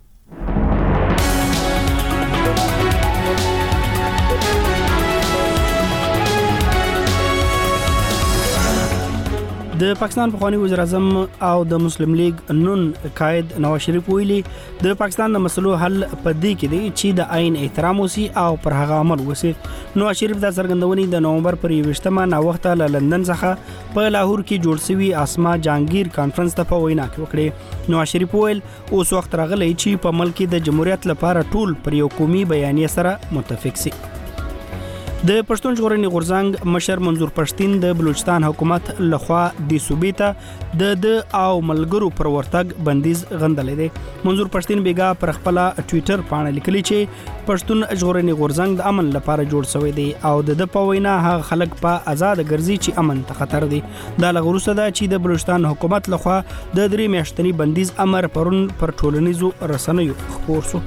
د پاکستان پخوانی وزیر اعظم او د مسلم لیگ نون قائد نواز شریف ویلي د پاکستان د مسلو حل په دې کې دی چې د آئین احترام وسی او پر هغه عمل وسی. نواز شریف د څرګندونې د نومبر پر یوشتمه نا وخته له لندن څخه په لاهور کې جوړ شوی اسما جهانگیر کانفرنس ته په وینا کې وکړي. نواز شریف ویل اوس وخت راغلی چې په ملک د جمهوریت لپاره ټول پر یو قومي بیانیه سره متفق سي. د پښتون ژغورنې غورځنګ مشر منظور پښتين د بلوچستان حکومت لخوا د صوبې ته د د او ملګرو پر ورتګ بندیز غندلې دی. منظور پښتين بیګا پر خپل ټوئیټر باندې لیکلی چې پښتون ژغورنې غورځنګ د امن لپاره جوړ شوی دی او د په وینا هغه خلک په آزاد ګرځي چې امن ته خطر دی. دا لغروسه ده چې د بلوچستان حکومت لخوا د درې میاشتنی بندیز امر پرون پر ټولنیزو رسنیو خپور شو.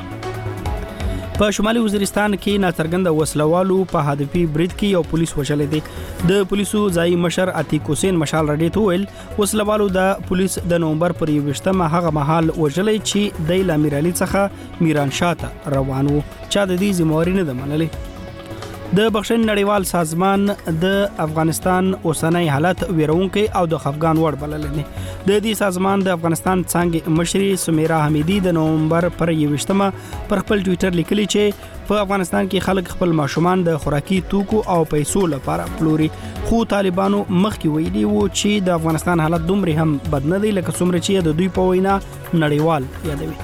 په شمالي وزیرستان کې ناڅرګند وسلوالو په هدفي برید کې یو پولیس وژل دي. د پولیسو ځای مشر عتیق حسین مشال رډي ته ویل وسلوالو د پولیس د نومبر پر یوشتمه هغه مهال وژلې چې د لامیر علي څخه میران شاته روان وو چا د دې ذمہواری نه منلې. د بخښن نړیوال سازمان د افغانستان اوسنۍ حالت ویرونکي او د خفګان وړ بلل دي. د دې سازمان د افغانستان څنګه مشري سمیرا حمیدی د نومبر پر یوشتمه پر خپل ټوئیټر لیکلی چې په افغانستان کې خلک خپل ماشومان د خوراکي توکو او پیسو لپاره پلوري خو طالبانو مخکې ویلي وو چې د افغانستان حالت دومره هم بد نه دی لکه څومره چې د دوی په وینا نړیوال یادوي.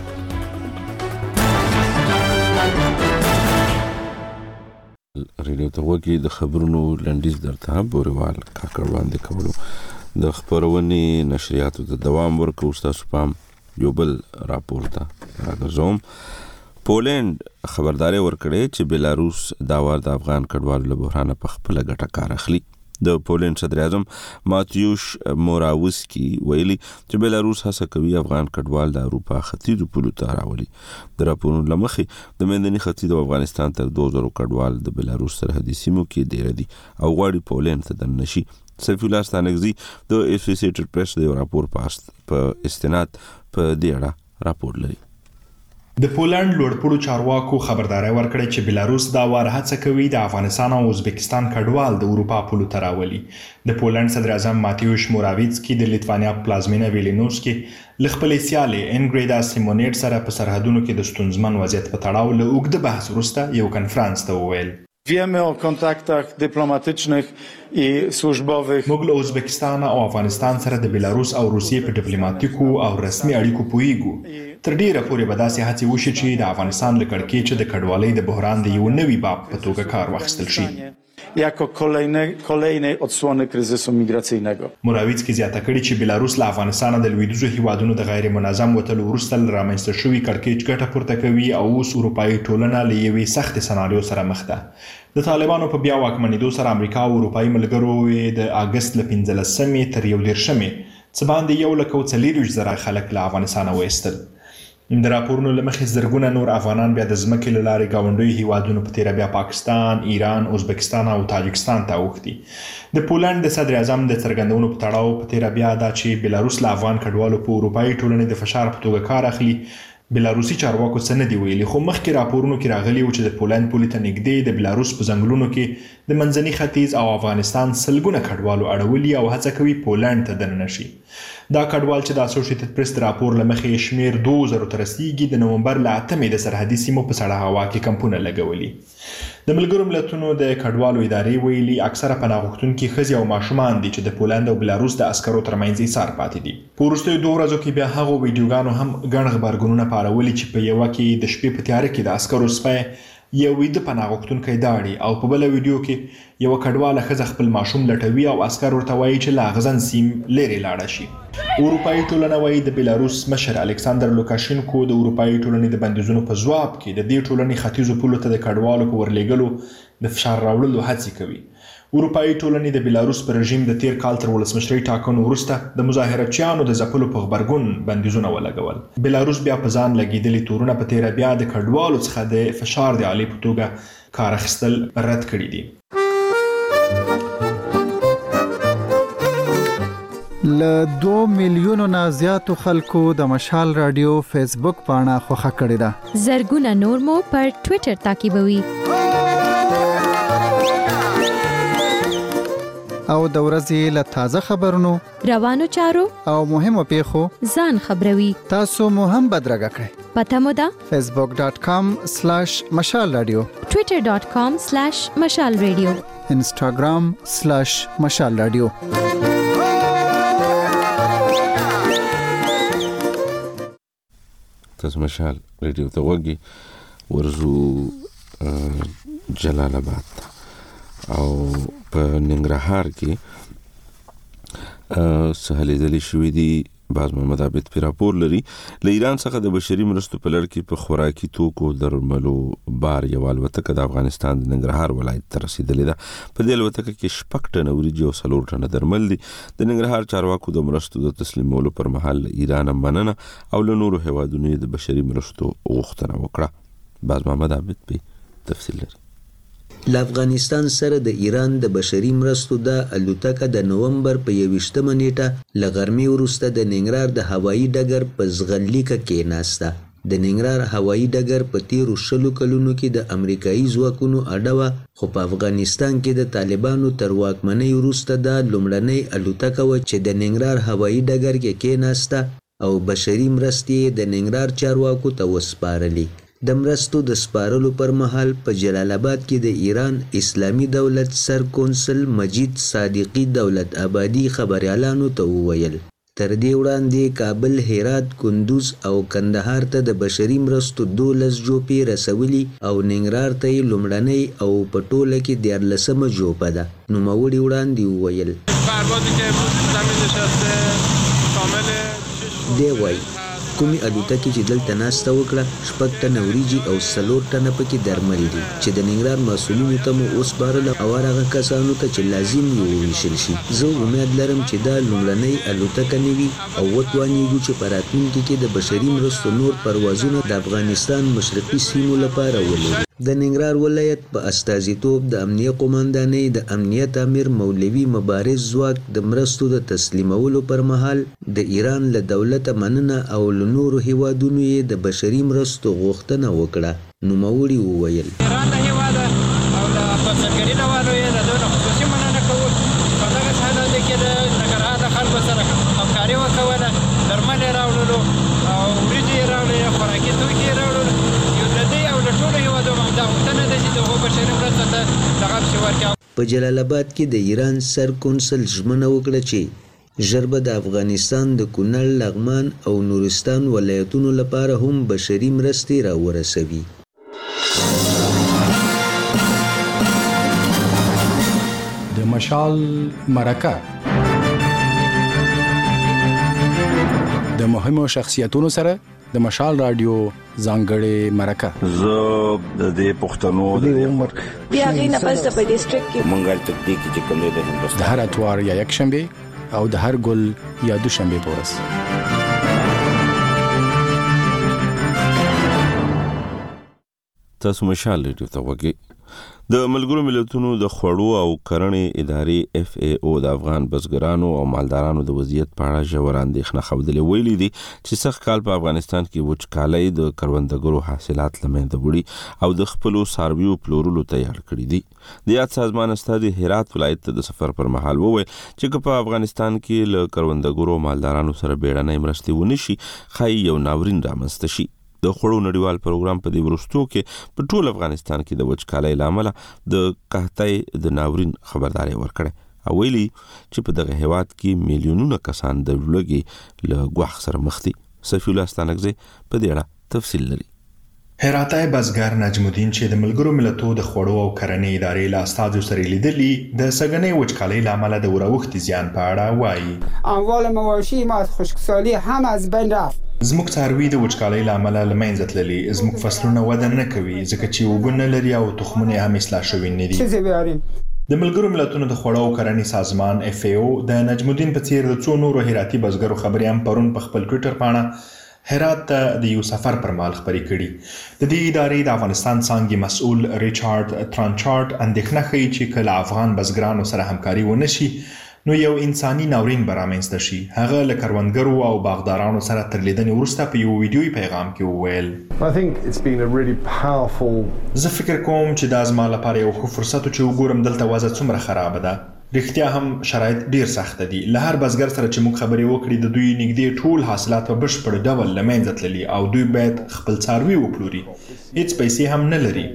ریډیو ته وګورئ د خبرونو لنډیز درته بوریوال کاکړ باندې کولو. د خبرونې نشریاتو د دوام ورکو تاسو پام یو بل راپور ته راګرځوم. پولند خبرداري ورکړې چې بلاروس دا وار د افغان کډوالو له بحران په خپل ګټه کار اخلي. د پولند صدر اعظم ماتیوش موراوسکی ویلي چې بلاروس هڅه کوي افغان کډوال د اروپا ختیځو پولو ته راولي. د راپورونو لمخې د منځني ختیځ او افغانستان تر دوه زره کډوال د بلاروس سرحدي سیمو کې ډیر دي او غواړي پولند ته دننشي. سیف الله ستانګزي د اسوسییټډ پریس د راپور پاست په استناد په دې اړه راپور لري. د پولند لوړپوړو چارواکو خبرداري ورکړه چې بلاروس دا وار هڅه کوي د افغانستان او ازبکستان کډوال د اروپا پولو ته راولي. د پولند صدر اعظم ماتیوش موراویڅکی د لیتوانیا پلازمینه ویلینوس کې ل خپل سیالي انګریدا سیمونیټ سره په سرحدونو کې د ستونزمن وضعیت په تړاو له اوږده بحث وروسته یو کنفرانس ته وویل. Wiemy o kontaktach dyplomatycznych i służbowych. موږ له ازبکستان او افغانستان سره د بلاروس او روسیې په ډیپلوماټیکو او رسمي اړیکو پوهیږو. تر ډیره پورې به داسې هڅې وشي چې د افغانستان له کړکېچه د کډوالۍ د بحران د یو نوي باب په توګه کار واخیستل شي. jako kolejnej kolejnej odsłony kryzysu migracyjnego. موراویڅکی زیاته کړي چې بلاروس له افغانستان د لویدیځو هیوادونو د غیر منظم وتلو وروسته رامنځته شوي کړکېچ ګټه پورته کوي او اوس اروپایي ټولنه له یوې سختې سناریو سره مخ ده. د طالبانو په بیا واکمنېدو سره امریکا او اروپایي ملګرو د اګست له پنځلسمې تر یو دېرشمې څه باندې یو لک او څلېرویشت زره خلک له افغانستانه وایستل. د راپورونو له مخې زرګونه نور افغانان بیا د ځمکې له لارې ګاونډیو هیوادونو په تیره بیا پاکستان، ایران، ازبکستان او تاجکستان ته اوښتي. د پولند د صدر اعظم د څرګندونو په تړاو په تیره بیا دا چې بلاروس له افغان کډوالو په اروپایي ټولنې د فشار په توګه کار اخلي بلاروسي چارواکو څه نه دی ویلي، خو مخکې راپورونو کې راغلي و چې د پولند پولې ته نږدې د بلاروس په ځنګلونو کې د منځني ختیځ او افغانستان سلګونه کډوالو اړولي او هڅه کوي پولند ته دننه شي. دا کډوال چې د اسوسییټډ پریس د راپور له مخې شمیر دوه زره ته رسیږي، د نومبر له اتمې د سرحدي سیمو په سړه هوا کې کمپونه لګولي. د ملګرو ملتونو د کډوالو ادارې ویلي اکثره پناه غوښتونکي ښځې او ماشومان دي چې د پولند او بلاروس د عسکرو ترمنځ ایثار پاتې دي. په وروستیو دوه ورځو کې بیا هغو ویډیوګانو هم ګڼ غبرګونونه پارولي چې په یوه کې د شپې په تیاره کې د عسکرو سپی یو ویده پناه غوښتونکی داړي او په بله ویډیو کې یوه کډواله ښځه خپل ماشوم لټوي او عسکر ورته وایي چې له اغزن سیم لرې لاړه شي. اروپایي ټولنه وایي د بلاروس مشر الکساندر لوکاشینکو د اروپایي ټولنې د بندیزونو په ځواب کې د دې ټولنې ختیځو پولو ته د کډوالو په ورلېږلو د فشار راوړلو هڅې کوي. اروپایي ټولنې د بلاروس پر رژیم د تیر کال تر ولسمشرۍ ټاکنو وروسته د مظاهرچیانو د ځپلو په غبرګون بندیزونه ولګول. بلاروس بیا په ځان لګېدلي تورونه په تیره بیا د کډوالو څخه د فشار د آلې په توګه کار اخیستل رد کړي دي. له دوه میلیونو نه زیاتو خلکو د مشال رادیو فیسبوک پاڼه خوښه کړې ده. زرګونه نور مو پر ټوئیټر تعقیبوي او د ورځې له تازه خبرونو، روانو چارو او مهمو پیښو ځان خبروي. تاسو مو هم بدرګه کړئ. پته مو ده facebook dot com slash مشال رادیو، twitter dot com slash مشال رادیو، instagram slash مشال رادیو. تاسو مشال رادیو ته وګورئ. ورزو جلال آباد او په ننګرهار کې سهلې دلی شوې دي. باز محمد عابد پی راپور لري له ایران څخه د بشري مرستو په لړ کې په خوراکي توکو درملو بار یو الوتکه د افغانستان د ننګرهار ولایت ته رسیدلې ده. په دې الوتکه کې شپږ ټنه وریجې او څلور ټنه درمل دي. د ننګرهار چارواکو د مرستو د تسلیمولو پر مهال ایران مننه او له نورو هیوادونو د بشري مرستو غوښتنه وکړه. باز محمد عابد پی تفصیل لري. له افغانستان سره د ایران د بشري مرستو د الوتکه د نومبر په یویشتمه نیټه له غرمې وروسته د ننګرهار د هوایي ډګر په زغلیکه کېناسته. د ننګرهار هوایي ډګر په تیرو شلو کلونو کې د امریکایي ځواکونو اډه وه، خو په افغانستان کې د طالبانو تر واکمنۍ وروسته دا لومړنۍ الوتکه وه چې د ننګرهار هوایي ډګر کې کېناسته او بشري مرستې د ننګرهار چارواکو ته وسپارلې. د مرستو د سپارلو پر مهال په جلال آباد کې د ایران اسلامي دولت سر کونسل مجید صادقی دولت آبادی خبريالانو ته وویل تر دې وړاندې کابل، هرات، کندوز او کندهار ته د بشري مرستو دولس جوپې رسولي او ننګرهار ته یې لومړنۍ او په ټوله کې دیارلسمه جوپه ده. نوموړي وړاندې وویل دی وایي کومې الوتکې چې دلته ناسته وکړه شپږ ټنه وریجې او څلور ټنه پکې درمل دي چې د ننګرهار مسؤلینو ته مو وسپارله او هغه کسانو ته چې لازم یې وویشل شي. زه امید لرم چې دا لومړنۍ الوتکه نه وي او وتوانیږو چې په راتلونکي کې د بشري مرستو نور پروازونه د افغانستان مشرقي سیمو لپاره ولري. د ننګرهار ولایت په استازیتوب د امنیه قوماندانۍ د امنیت امیر مولوي مبارز ځواک د مرستو د تسلیمولو پر مهال د ایران له دولته مننه او له نورو هیوادونو یې د بشري مرستو غوښتنه وکړه. نوموړي وویل ایران له هیواده او له بنسټګري روانو یې د دوی خصوصي مننه کوو چې په دغه حالاتو کې د ننګرهار د خلکو سره همکاري وکوله. درمل یې راوړلو او وریجې یې راوړلې، خوراکي توکي یې راوړل. د دې او له ټولو هیوادونو همدا غوښتنه ده چې د هغو بشري مرستو ته دغه پسې ورکړي. په جلال آباد کې د ایران سر کونسل ژمنه وکړه چې ژر به د افغانستان د کونړ، لغمان او نورستان ولایتونو لپاره هم بشري مرستې را ورسوي. د مشال مرکه د مهمو شخصیتونو سره د مشال رادیو ځانګړې مرکه. زه د دې پښتنو د عمر بیا غینه پس د ډیسټریکټ کې منګل تکتیک چې کوم د هندوستان د هر اتوار یا یک شنبه او د هر ګل یا دوشنبه په ورځ. تاسو مشال رادیو ته وګورئ. د ملګرو ملتونو د خوړو او کرنې ادارې اف ای او د افغان بزګرانو او مالدارانو د وضعیت په اړه ژور اندېښنه ښودلې. ویلي دي چې سخت کال په افغانستان کې وچکالۍ د کروندګرو حاصلات له منځه وړي او د خپلو څارویو پلورلو ته اړ کړي دي. د یاد سازمان استازي هرات ولایت ته د سفر پر مهال وویل چې په افغانستان کې له کروندګرو او مالدارانو سره بیړنۍ مرستې ونشي ښایي یو ناورین رامنځته شي. د خوړو نړیوال پروګرام په دې وروستو کې په ټول افغانستان کې د وچکالۍ له امله د قحطۍ د ناورین خبرداري ورکړه او ویلي چې په دغه هیواد کې میلیونونه کسان د لوږې له ګواښ سره مخ دي. صفی الله ستانکزی په دې اړه تفصیل لري. هراتای بزګر نجم الدین چې د ملګرو ملتونو د خوړو او کرنې ادارې له استازو سره لیدلي د سګنې وچکالۍ له امله د وروختي زیان په اړه وایي. اموال مواشی ما از خشکسالی هم از بین رفت. زموږ څاروي د وچکالۍ له امله له منځه تللي، زموږ فصلونه وده نه کوي ځکه چې اوبه نه لري او تخمونه هم اصلاح شوي نه دي. د ملګرو ملتونو د خوړو او کرنې سازمان اف ای او د نجم الدین په څیر د څو نورو هراتي بزګرو خبرې هم پرون په خپل ټویټر باندې هرات ته د یو سفر پر مهال خبرې کړي. د دې ادارې د افغانستان څانګې مسؤل ریچارډ ترانچارډ اندېښنه ښیي چې کله افغان بزګرانو سره همکاري ونه شي نو یو انساني ناورین به رامنځته شي. هغه له کروندګرو او باغدارانو سره تر لیدنې وروسته په یو ویډیویي پیغام کې وویل زه فکر کوم چې دا زما لپاره یو ښه فرصت و چې وګورم دلته وضع څومره خرابه ده. رښتیا هم شرایط ډیر سخت دي. له هر بزګر سره چې موږ خبرې وکړې د دوی نږدې ټول حاصلات په بشپړ ډول له منځه تللي او دوی باید خپل څاروي وپلوري. هیڅ پیسې هم نه لري.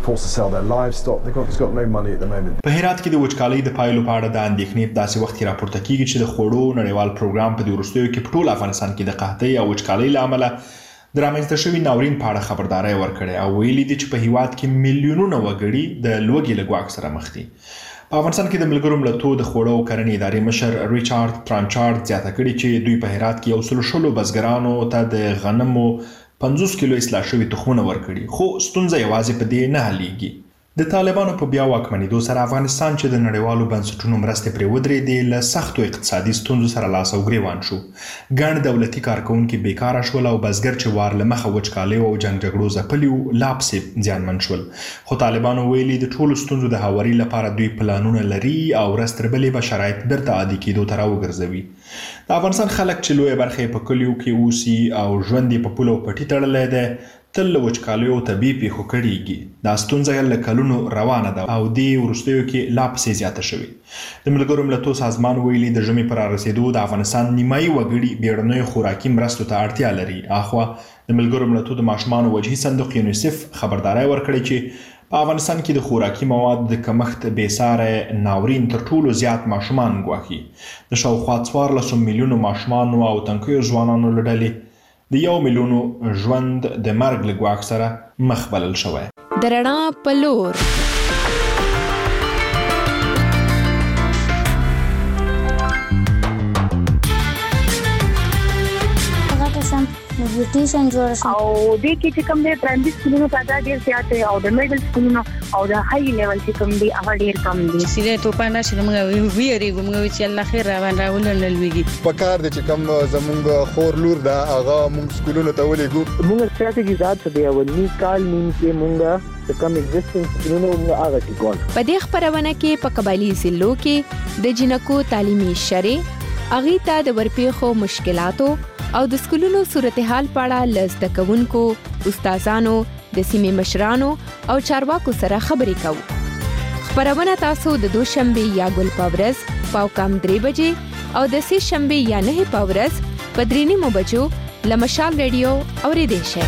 په هرات کې د وچکالۍ د پایلو په اړه د اندېښنې په داسې وخت کې راپورته کیږي چې د خوړو نړیوال پروګرام په دې وروستیو کې په ټول افغانستان کې د قحطۍ او وچکالۍ له امله د رامنځته شوي ناورین په اړه خبرداری ورکړې او ویلي دي چې په هیواد کې میلیونونه وګړي د لوږې له ګواښ سره مخ دي. په افغانستان کې د ملګرو ملتونو د خوړو او کرنې ادارې مشر ریچارډ ترانچارډ زیاته کړې چې دوی په هرات کې یو سل شلو بزګرانو ته د غنمو پنځوس کیلو اصلاح شوي تخمونه ورکړي، خو ستونزه یوازې په دې نه حلیږي. د طالبانو په بیا واکمنېدو سره افغانستان چې د نړیوالو بنسټونو مرستې پرې ودرېدې له سختو اقتصادي ستونزو سره لاس او ګریوان شو. ګڼ دولتي کارکونکي بیکاره شول او بزګر چې وار له مخه وچکالۍ او جنګ جګړو ځپلي وو لا پسې زیانمن شول. خو طالبانو ویلي د ټولو ستونزو د هواري لپاره دوی پلانونه لري او ورځ تر بلې به شرایط بیرته عادي کېدو ته راوګرځوي. د افغانستان خلک چې لویه برخه یې په کلیو کې اوسي او ژوند یې په پوله او پټي تړلی دی تل له وچکالیو او طبیعي پیښو کړېږي. دا ستونزه له کلونو روانه ده او دې وروستیو کې لا پسې زیاته شوې. د ملګرو ملتونو سازمان ویلي د ژمي پر رارسېدو د افغانستان نیمایي وګړي بیړنیو خوراکي مرستو ته اړتیا لري. اخوا د ملګرو ملتونو د ماشومانو وجهي صندوق یونیسف خبرداری ورکړی چې په افغانستان کې د خوراکي موادو د کمښت بېساره ناورین تر ټولو زیات ماشومان ګواښي. د شاوخوا څوارلسو میلیونو ماشومانو او تنکیو ځوانانو له ډلې د یو میلیونو ژوند د مرګ له ګواښ سره مخ بلل شوی. د رڼا په لور نیوټریشن جوړ شي او د کې چې کوم د پرایمري سکولونو تعداد ډیر زیات دی او د میډل سکولونو او د های لیول چې کوم دی هغه ډیر کم دی. سیده تو پاندې چې موږ ویریږو موږ چې الله خیر روان راولل لويږي په کار دي چې کوم زمونږ خور لور دا هغه موږ سکولونو ته ولېګو. موږ ستراتیژي ذات څه دی اولنی کال نیم کې موږ کم ایگزیسټنس سکولونو موږ هغه کې ګول. په دې خبرونه کې په قبایلی ضلعو کې د جنکو تعلیمي شرې اغي ته د ورپېخو مشکلاتو او د سکولونو صورتحال پاړه لزده کوونکو، استادانو، د سیمې مشرانو او چارواکو سره خبرې کوو. خبرونه تاسو د دوشنبه یا ګل پاورز پاو کم درې بجې او د سې شنبه یا نه پاورز په درې نیمو بجو له مشال ریډیو اورېدئ شئ.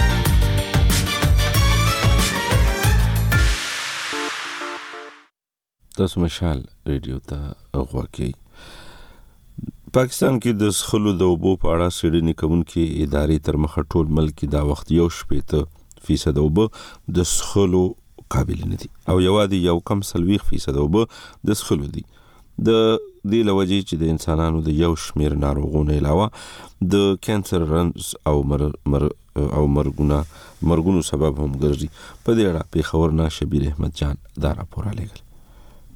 تاسو مشال ریډیو ته غوږ کړئ. پاکستان کې د څښلو د اوبو په اړه څېړنې کوونکې ادارې تر مخه ټول ملک کې دا وخت یو شپېته فیصد اوبه د څښلو قابل نه دي او یوازې یو کم څلوېښت فیصد اوبه د څښلو دي. د دې له وجې چې د انسانانو د یو شمېر ناروغونو علاوه د کینسر، رنز او مر مر او مرګونه مرګونو سبب هم ګرځي. په دې اړه پېښور نه شبیر احمد جان دا راپور رالیږلی.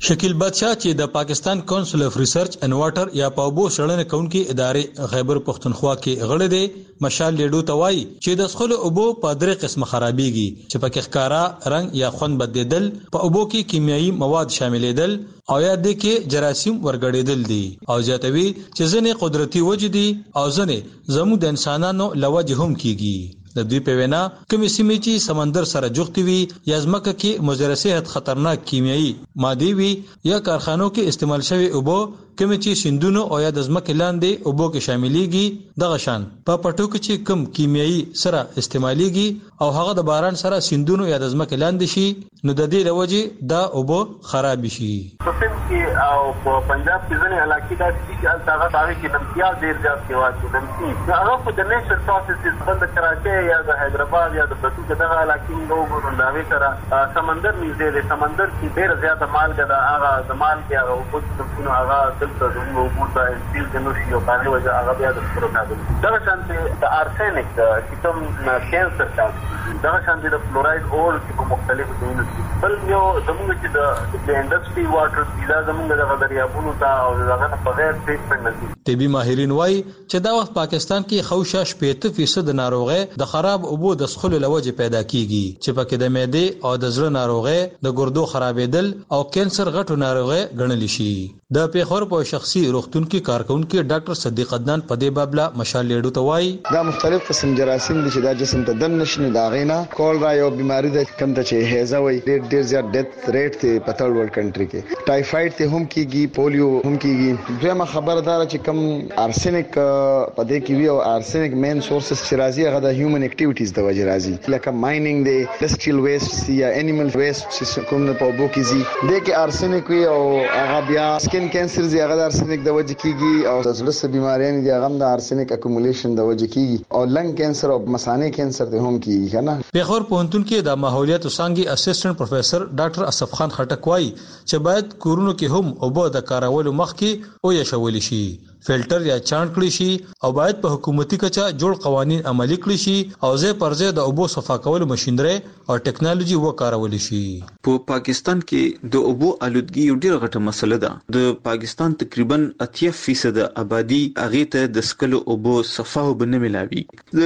شکیل بادشاہ چې د پاکستان کونسل اف ریسرچ اینڈ واټر یا پاوبو شړنې کونکي ادارې خیبر پختونخوا کې غړی دی مشال لیډو توای چې د سخلو اوبو په درې قسم خرابېږي چې پکې ښکارا رنگ یا خوند بدلیدل په اوبو کې کیمیاوي مواد شاملېدل او یا د کې جراثیم ورګړېدل دي او زیاتوي چې ځنې قدرتي وجې دي او ځنې زموږ د انسانانو لوجه هم کیږي د دوی په وینا کومې سیمې چې سمندر سره جوړتي وي یا ځمکه کې مضر صحت خطرناک کیمیاوي ماده وي یا کارخانو کې استعمال شوی اوبو کومې چې سیندونو او یا د ځمکې لاندې اوبو کې شاملېږي دغه شان په پټو کې چې کوم کیمیاوي سره استعمالېږي او هغه د باران سره سیندونو یا د ځمکې لاندې شي نو د دې لوجې دا اوبو خراب شي. په سیم کې او په پنجاب کې ځینې علاقې دا چې هغه باندې کې نمکیا ډیر زیات کې واچو نمکی هغه په د نیچر پروسس بند کراچي یا د حیدرآباد یا د پټو کې دغه علاقې نو ورناوي سره سمندر نږدې دی سمندر کې ډیر زیات مالګه دا هغه د مالګه هغه په څه هغه دلته د موټا سټیل د نوشي او باندې وجه هغه بیا د پروګرام دا شانته د ارسنیک چې کوم کینسر شانته دا شانته د فلوراید اور چې مختلف دي بل یو زموږ چې د انډستری واټر دا زموږ د دریابونو ته او دغه په غیر ټریټمنټ دي. طبي ماهرین وایي چې دا وخت پاکستان کې خوشا شپږ فیصد ناروغي د خراب اوبو د سخلو لوجه پیدا کیږي چې پکې د معدې او د زړه ناروغي د ګردو خرابېدل او کینسر غټو ناروغي ګڼل شي. د پیښور په شخصي روغتون کې کارکونکو ډاکټر صدیق عدنان په دې بابله مشال لیډو ته وایي دا مختلف قسم جراثیم دي چې دا جسم ته دن نشي دا غینا کولرا یو بیماری ده کوم ته چې هیزا وي ډېر ډېر زیات ډیث ریټ ته په ټول ورلد کنټری کې ټایفاید ته هم کیږي پولیو هم کیږي. دویمه خبردار چې کوم ارسنیک په دې کې وی او ارسنیک مین سورسز چې راځي هغه د هیومن اکټیویټیز د وجه راځي لکه ماینینګ دی انډستریال ویسټ یا انیمل ویسټ چې کوم په اوبو کې زی د کې ارسنیک وی او هغه بیا سکن کینسر زی هغه د ارسنیک د وجه کیږي او د زړه بیماریاں دي هغه د ارسنیک اکومولیشن د وجه کیږي او لنګ کینسر او مثانه کینسر ته هم کیږي کنه. پیښور پوهنتون کې د ماحولیات څانګې اسسټنټ پروفیسور ډاکټر اسف خان خټک وایي چې باید کورونو کې هم اوبه د کارولو مخکې او یا شول شي فلټر یا چاڼ کړی شي او باید په حکومتي کچه جوړ قوانين عملي کړی شي او زه پرځه د اوبو صفا کولو ماشينري او ټکنالوژي وکارول شي. په پاکستان کې د اوبو آلودګي یو ډیره غټه مسله ده. د پاکستان تقریبا اتیا فیصد آبادی هغه ته د سکلو اوبو صفا وبنه ملاوي.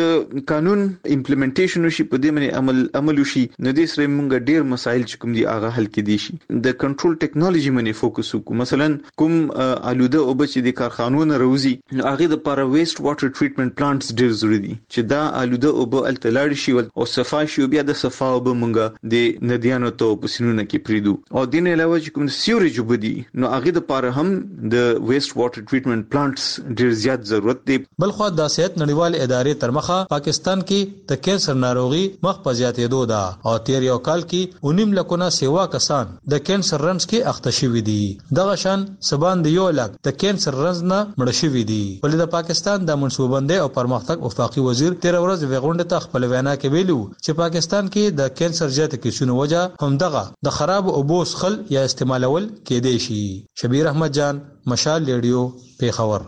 د قانون امپلیمنټیشن شي په دې باندې عمل عمل شي نو د سره موږ ډیر مسایل چې کوم دي هغه حل کړي شي. د کنټرول ټکنالوژي باندې فوکس وکړو مثلا کوم آلوده اوبه چې د کارخانو روزي هغه د پاره ویسټ واټر ټریټمنټ پلانټس ډیر ضروري دي چې دا آلوده اوبه التلاړ شي او صفا شي بیا د صفا اوبه مونږه د ندیانو ته په سینونه کې پریدو او د نه علاوه چې کوم سیورېج وبدي نو هغه د پاره هم د ویسټ واټر ټریټمنټ پلانټس ډیر زیات ضرورت دی. بل خو د صحت نړیوال ادارې تر مخه پاکستان کې د کینسر ناروغي مخ په زیاتېدو ده او تیر یو کال کې اونیم لکونه سیوا کسان د کینسر رنز کې اخته شوي دي. دغه شان سبان د یو لک د کینسر رنز نه مړ شوي دي. ولې د پاکستان د منصوبندۍ او پرمختګ وفاقي وزیر تیر ورځ وغونډه ته خپل وینا کې ویلو چې پاکستان کې د کینسر زیات کیسونو وجه همدغه د خراب اوبو څخل یا استعمالول کېدای شي. شبیر احمد جان مشال لیډیو پیښور.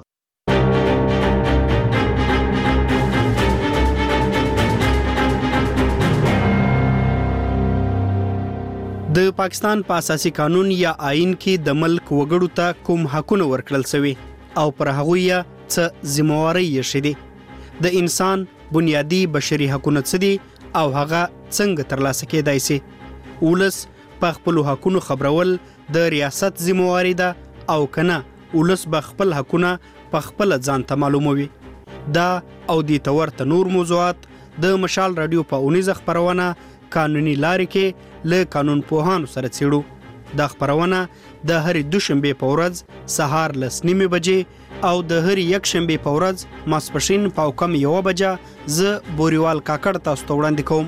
د پاکستان په اساسي قانون یا آئین کې د ملک وګړو ته کوم حقونه ورکړل شوی او پر هغه یې څه ذمہواری یې شې د انسان بنیادی بشري حقوقو څه دي او هغه څنګه ترلاسه کېدای شي. ولس په خپل حقوقو خبرول د ریاست ذمہواری ده او کنه ولس به خپل حقوقونه په خپل ځان ته معلوموي. دا او د تورته نور موضوعات د مشال رادیو په اونیزه خبرونه قانوني لارې کې له قانون پوهانو سره څېړو. دا خبرونه د هر دوشنبه په ورځ سهار لس نیمه بجې او د هر یک شنبه په ورځ ماسپښین په کم یو بجې ز بوريوال کاکړ تاسو ته وړاندې کوم.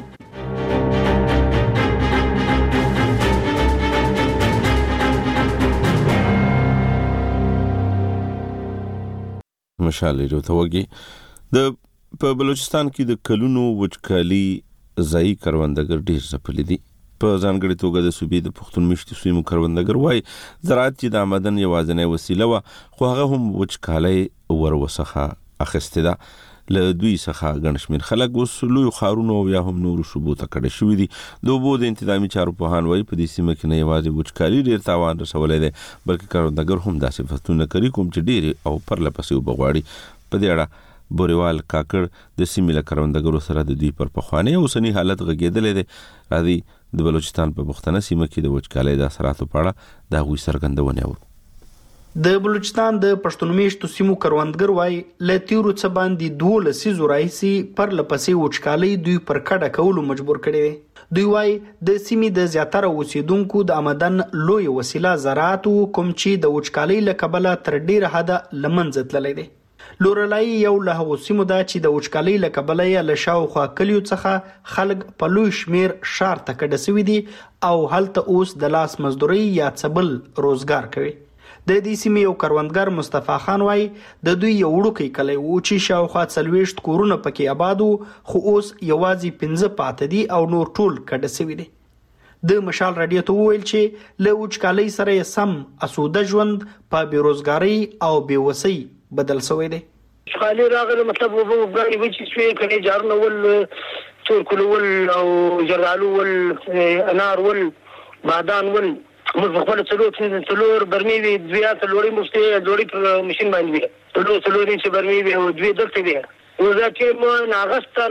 مشال لیډو ته وګي د په بلوچستان کې د کلونو وچکالي ځای کروندګر ډیر ځپلي دي. په ځانګړي توګه د صوبې د پښتون مشتي سیمو کروندګر وای زراعت چې د آمدن یوازینۍ وسیله وه خو هغه هم وچکالۍ ور وسخه اخیستې ده. له دوی څخه ګڼ شمېر خلک اوس لوی ښارونو او یا هم نورو شوبو ته کډه شوي دي. د اوبو د انتظامي چارو پوهان وایي په دې سیمه کې نه یوازې وچکالي ډېر تاوان رسولی دی بلکې کروندګر هم داسې فصلونه کري کوم چې ډېرې او پرله پسې اوبه غواړي. په دې اړه بوریوال کاکړ د سیمې له کروندګرو سره د دوی پر پخواني اوسني حالت غږېدلی دی. راځي د بلوچستان په پښتنه سیمه کې د وچکالۍ د اثراتو په اړه د هغوی څرګندونې اورو. د بلوچستان د پښتون میشتو سیمو کروندګر وایي له تیرو څه باندې دوه لسیزو راهیسې پرله پسې وچکالۍ دوی پر کډه کولو مجبور کړي دي. دوی وایي د سیمې د زیاتره اوسیدونکو د آمدن لوی وسیله زراعت و کوم چې د وچکالۍ له کبله تر ډیره حده له منځه تللی دی. لورلای یو له هغو سیمو ده چې د وچکالۍ له کبله یې له شاوخوا کلیو څخه خلک په لوی شمیر ښار ته کډه سوي دي او هلته اوس د لاس مزدورۍ یا څه بل روزګار کوي. د دې سیمې یو کروندګر مصطفی خان وایي د دوی یو وړوکی کلی و چې شاوخوا څلوېښت کورونه پکې آباد وو خو اوس یوازې پنځه پاته دي او نور ټول کډه سوي دي. د مشال راډیو ته وویل چې له وچکالۍ سره یې سم اسوده ژوند په بېروزګارۍ او بېوسۍ بدل شوی دی. خالي راغله مطلب وګړي وچې شوې کړي جارونه ول تور کولول او جردالو ول انار ول بادان ول موږ خپل څلور څلور برمي وي دوی څلوري مستي جوړي پر ماشين باندې وي ټول څلوري چې برمي وي او دوی دلته وي وزا چې مو ناغسته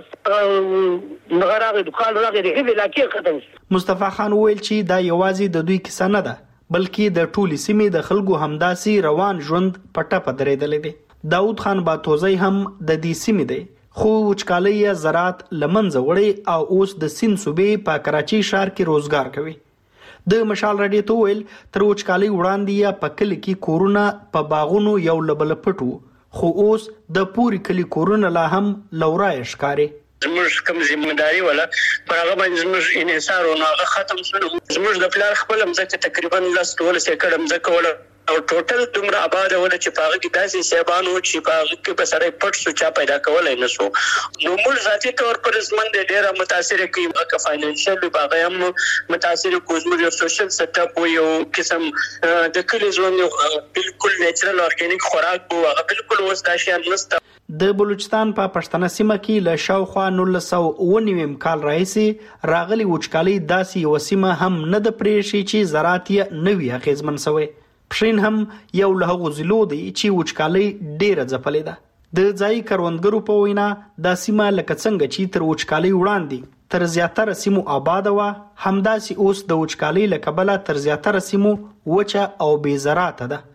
دغه نغراغه دکان راغی دی لکه ختم. مصطفی خان ویل چې دا یوازې د دوی کیسه نه ده بلکې د ټولي سیمې د خلکو همداسي روان ژوند پټه پدرېدلې دي. داود خان باتوزی هم د دې سیمې دی خو وچکالۍ یې زراعت له منځه وړی او اوس د سیند صوبې په کراچۍ ښار کې روزګار کوي. د مشال راډیو ته ویل تر وچکالۍ وړاندې یا په کلي کې کورونه په باغونو یو له بله پټ وو خو اوس د پوري کلي کورونه لا هم لورایه ښکاري. زموږ کوم ذمہداري ولا پر هغه باندې زموږ انحصار او هغه ختم شول. زموږ د پلار خپل مځکه تقریبا لس ډول سیکړه مځکه ولا او ټوټل دومره آباد ولا چې پاغه کې داسې سیبانو چې پاغه کې په سره پټ سو چا پیدا کولای نه سو. نو موږ ذاتي تور پر زمند ډیره متاثر کوي که فاینانشل باغ هم متاثر کوزمو یو سوشل سیټ اپ یو قسم د کلی ژوند بالکل نیچرل اورګانیک خوراک وو هغه بالکل اوس دا شی نشته. د بلوچستان په پښتنه سیمه کې له شاوخوا نولس سوه اوه نوي کال راهیسې راغلي وچکالۍ داسې یوه سیمه هم نه ده پرېښې چې زراعت یې نه وي اغېزمن سوی. پښین هم یو له هغو ضلعو دی چې وچکالۍ ډېره ځپلې ده. د ځایي کروندګرو په وینا دا سیمه لکه څنګه چې تر وچکالۍ وړاندې تر زیاتره سیمو آباده وه همداسې اوس د وچکالۍ له کبله تر زیاتره سیمو وچه او بې زراعته ده.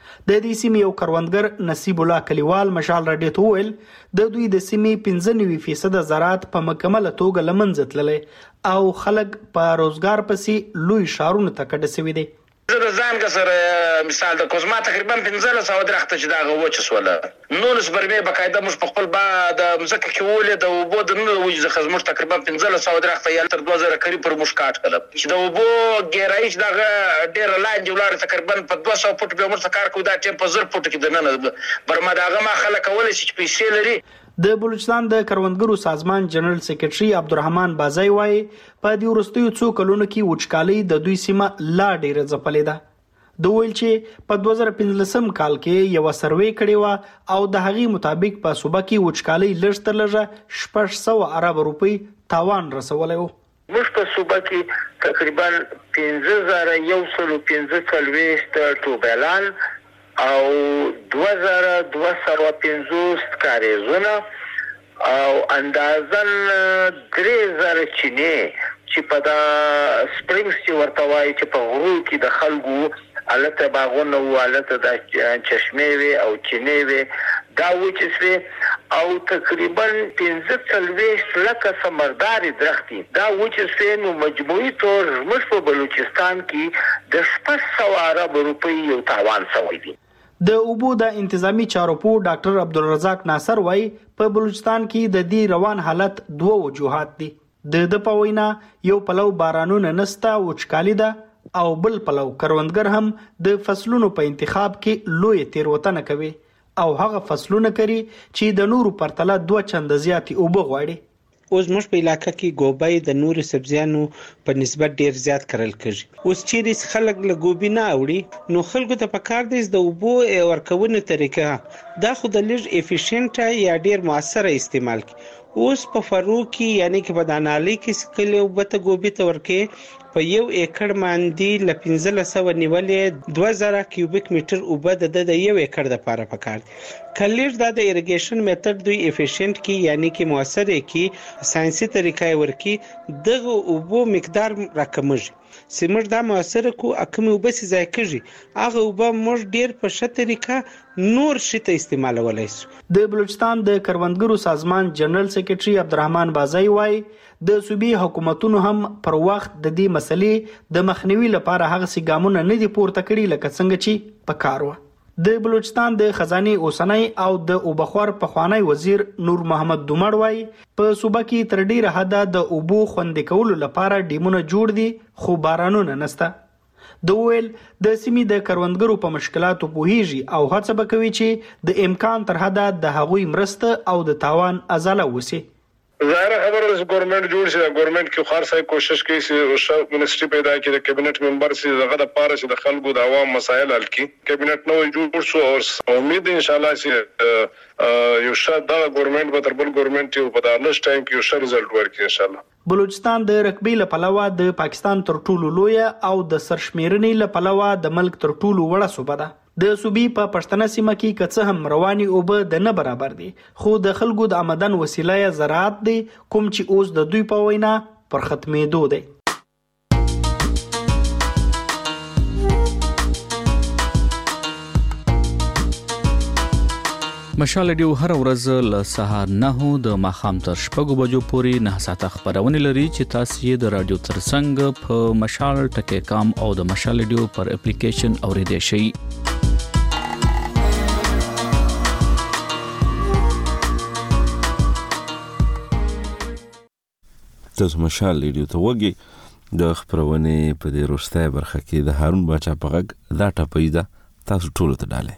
د دې سیمې یو کروندګر نصیب الله کلیوال مشال راډیو ته وویل د دوی د سیمې پنځه نوي فیصده زراعت په مکمله توګه له منځه تللی او خلک په روزګار پسې لوی ښارونو ته کډه سوي دي. زه د ځان که سره مثال د کوزما تقریبا پنځلس سوه درخته چې دغه وچه سوله نولس برمې بقاعده موږ په خپل با د مځکه کې ولې د اوبو د ننه وجې څخه زموږ تقریبا پنځلس سوه درخته یا تر دوه زره کړي پر موږ کاټ کړه چې د اوبو ګیرایي چې دغه ډېره لاندې ولاړې تقریبا په دوه سوه فوټ بیا موږ ته کار کوو دا ټیم په زر فوټو کې دننه برما د هغه ما خلک کولی شي چې پیسې لري. د بلوچستان د کروندګرو سازمان جنرال سیکرټري عبدالرحمن بازای وایي په دې وروستیو څو کلونو کې وچکالۍ د دوی سیمه لا ډېره ځپلې ده. د ویل چې په دوه زره پنځلسم کال کې یو سروې کړې وه او د هغې مطابق په صوبه کې وچکالۍ لږ تر لږه شپږ سوه ارب روپۍ تاوان رسولی و. موږ په صوبه کې تقریبا پنځه زره یو سلو پنځه څلوېښت ټوبیلان او دوه زره دوه سوه پنځوس کاریزونه او اندازن درې زره چینې چې په دا سپرینګز چې ورته وایي چې په غرو کې د خلکو الته باغونه وو الته د چشمې وي او چینې وي دا وچې سوې او تقریبا پنځه څلوېښت لکه ثمردارې درختې دا وچې سوې نو مجموعي طور زموږ په بلوچستان کې د شپږ سوه ارب روپۍ یو تاوان سوی دی. د اوبو د انتظامی چارو پوه ډاکټر عبدالرزاق ناصر وایي په بلوچستان کې د دې روان حالت دوه وجوهات دي. د د په وینا یو پلو بارانونه نسته وچکالي ده او بل پلو کروندګر هم د فصلونو په انتخاب کې لوی تیروتنه کوي او هغه فصلونه کوي چې د نورو پرتله دوه چنده زیاتې اوبه غواړي. اوس موږ په علاقې کې ګوبی د نورو سبزیانو په نسبت ډیر زیات کرل کېږي. اوس چیرې خلک له ګوبی نه اوړي نو خلکو ته پکار دی د اوبو ورکونې طریقه دا خو د لږ افیشنټ یا ډیر موثره استعمال کی. اوس په فرو کې یعنی کې په دانالي کې سکلې او بته ګوبی ته ورکې په یو ایکړ باندې ل پنځه سوه نیولې دوه زره کیوبیک میټر اوبه د د یو ایکړ د لپاره پکار دي. کلیر دا د ایریګیشن میتھډ دوی افیشنټ کی یعنی کې موثره کی ساينسي طریقې ورکی دغه اوبو مقدار راکمږي. سیمر دا موثره کو اکمه اوبه سي ځای کېږي هغه اوبه موږ ډیر په ښه طریقه نور شته استعمالولای شو. د بلوچستان د کروندګرو سازمان جنرال سیکریټري عبدالرحمن بازای وای د صوبې حکومتونو هم پر وخت د دې مسلې د مخنیوي لپاره هغه سي ګامونه نه دي پورته کړي لکه څنګه چې پکار و. د بلوچستان د خزانه اوسنۍ او د اوبخور پخوانی وزیر نور محمد دومړ وای په صوبه کې تر ډیره حده د اوبو خوندې کولو لپاره ډیمونه جوړ دي خو بارانونه نسته. د ویل د سیمې د کروندګرو په مشکلاتو پوهیږي او هڅه وکوي چې د امکان تر حده د هغوی مرسته او د تاوان ازاله وسی. ظاهر خبر ہے گورنمنٹ جوړ شي گورنمنٹ کې خار صاحب کوشش کوي چې شو منسټری پیدا کړي د کابینټ ممبر سي دغه د پاره چې د خلکو د عوام مسایل حل کړي. کابینټ نو جوړ شو او امید ان شاء الله چې یو شاد د گورنمنٹ په تربل گورنمنٹ یو په دانش ټایم کې یو ښه رزلټ ورکړي ان شاء الله. بلوچستان د رقبې له پلوه د پاکستان تر ټولو لوی او د سرشمیرنې له پلوه د ملک تر ټولو وړه صوبه ده. د صوبې په پښتنه سیمه کې که څه هم رواني اوبه د نه برابر دي خو د خلکو د آمدن وسیله زراعت دی کوم چې اوس د دوی په وینا پر ختمېدو دی. مشال ډیو هر ورځ له سهار نه د ماخام تر شپږو بجو پورې نه ساعته خبرونه لري چې تاسو یې د رادیو ترڅنګ په مشال ټکی کام او د مشال ډیو پر اپلیکیشن اوریدئ شئ. تاسو مشال ریډیو ته وګورئ د خبرونه په دې وروستۍ برخه کې د هارون باچا په غږ دا ټاپي ده تاسو ټول ته ډاله.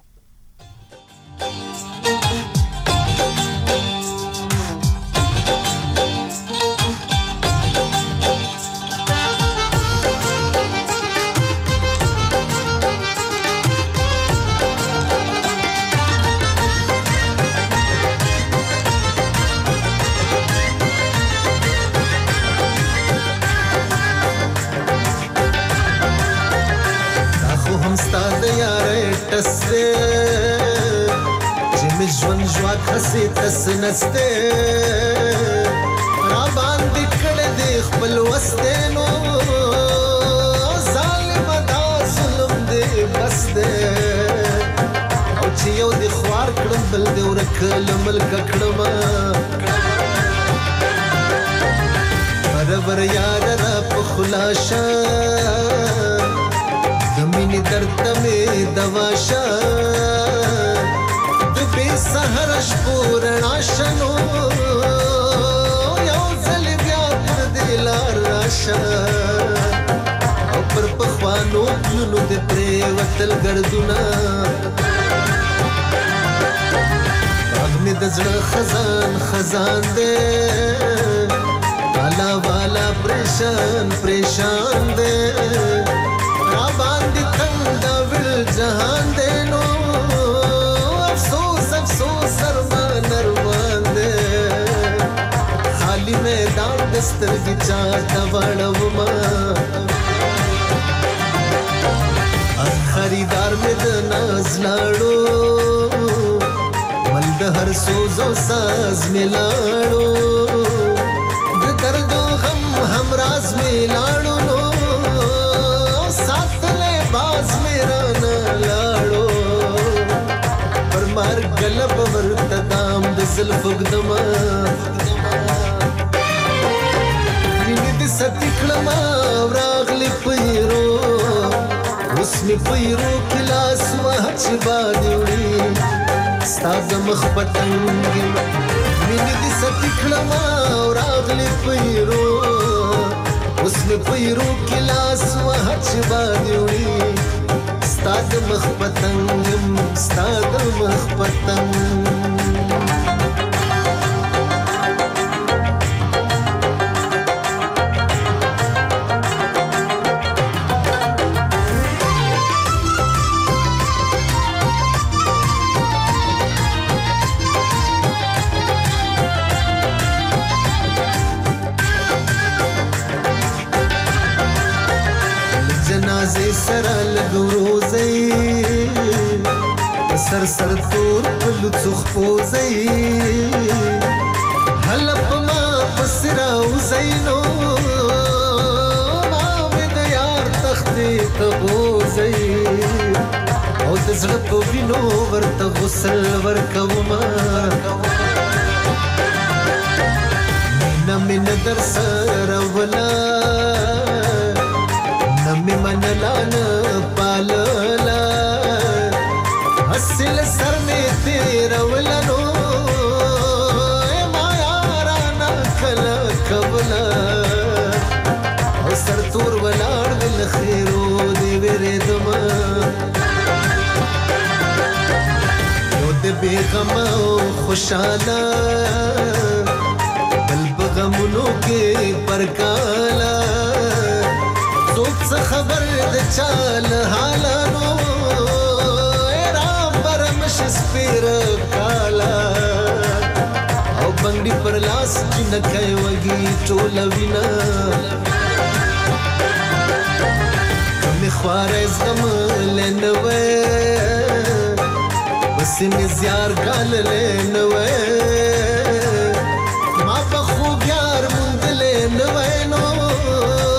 خسي تسنسته را باندې کړه دې خپل وستنو ظالم دا ظلم دې بس دې او چې یو دې خوار کړم بل دې ورکل ملک کړم برابر یار را په خلاصه د مینې درد مې دواشه سحر شپورنا شنو یو ځل بیا پر دلار راشه او پر پخوانو پلونو د پرې وتل ګردونه باغ مې د زړه خزان خزان دې والا والا پریشان پریشان دې را باندې تنگ دا ول جهان دې نو میدان دستر کی چاہتا وڑوما خریدار میں دناز لاڑو ملد ہر سوز و ساز میں لاڑو درد و غم ہم راز میں لاڑو نو ساتھ لے باز میرا نہ لاڑو پر مار گلب ورتدام دزل فقدما ستکلما وراغلی پیرو اسمی پیرو کلاس وحچ بادیوڑی ستاد مخ پتنگی مینی دی ستکلما وراغلی پیرو اسمی پیرو کلاس وحچ بادیوڑی ستاد مخ پتنگم ستاد مخ پتنگ سر سر تور پلو څخ پوزي حلپ ما پسرا وزینو ما مې د یار تختې تبوزي او د زړه په وینو ورته غسل ورکوما مینا مینا در سره ولا نمې منلا نه پاللا اصل سر میں تیرا ولنو ما یارانا کلا کبلا او سر تور ولاړ ول خیرو دی ویره دما یو دې بیغم او خوشاله بل بغمونو کې پرکالا څوک څه خبر د چال حالانو سپیر کالا او بنگړي پر لاس جنکای وږي ټول وینا کمه خواره زغم لنوي وسم زیار کال لنوي ما په خو یار مونږ لنوي نو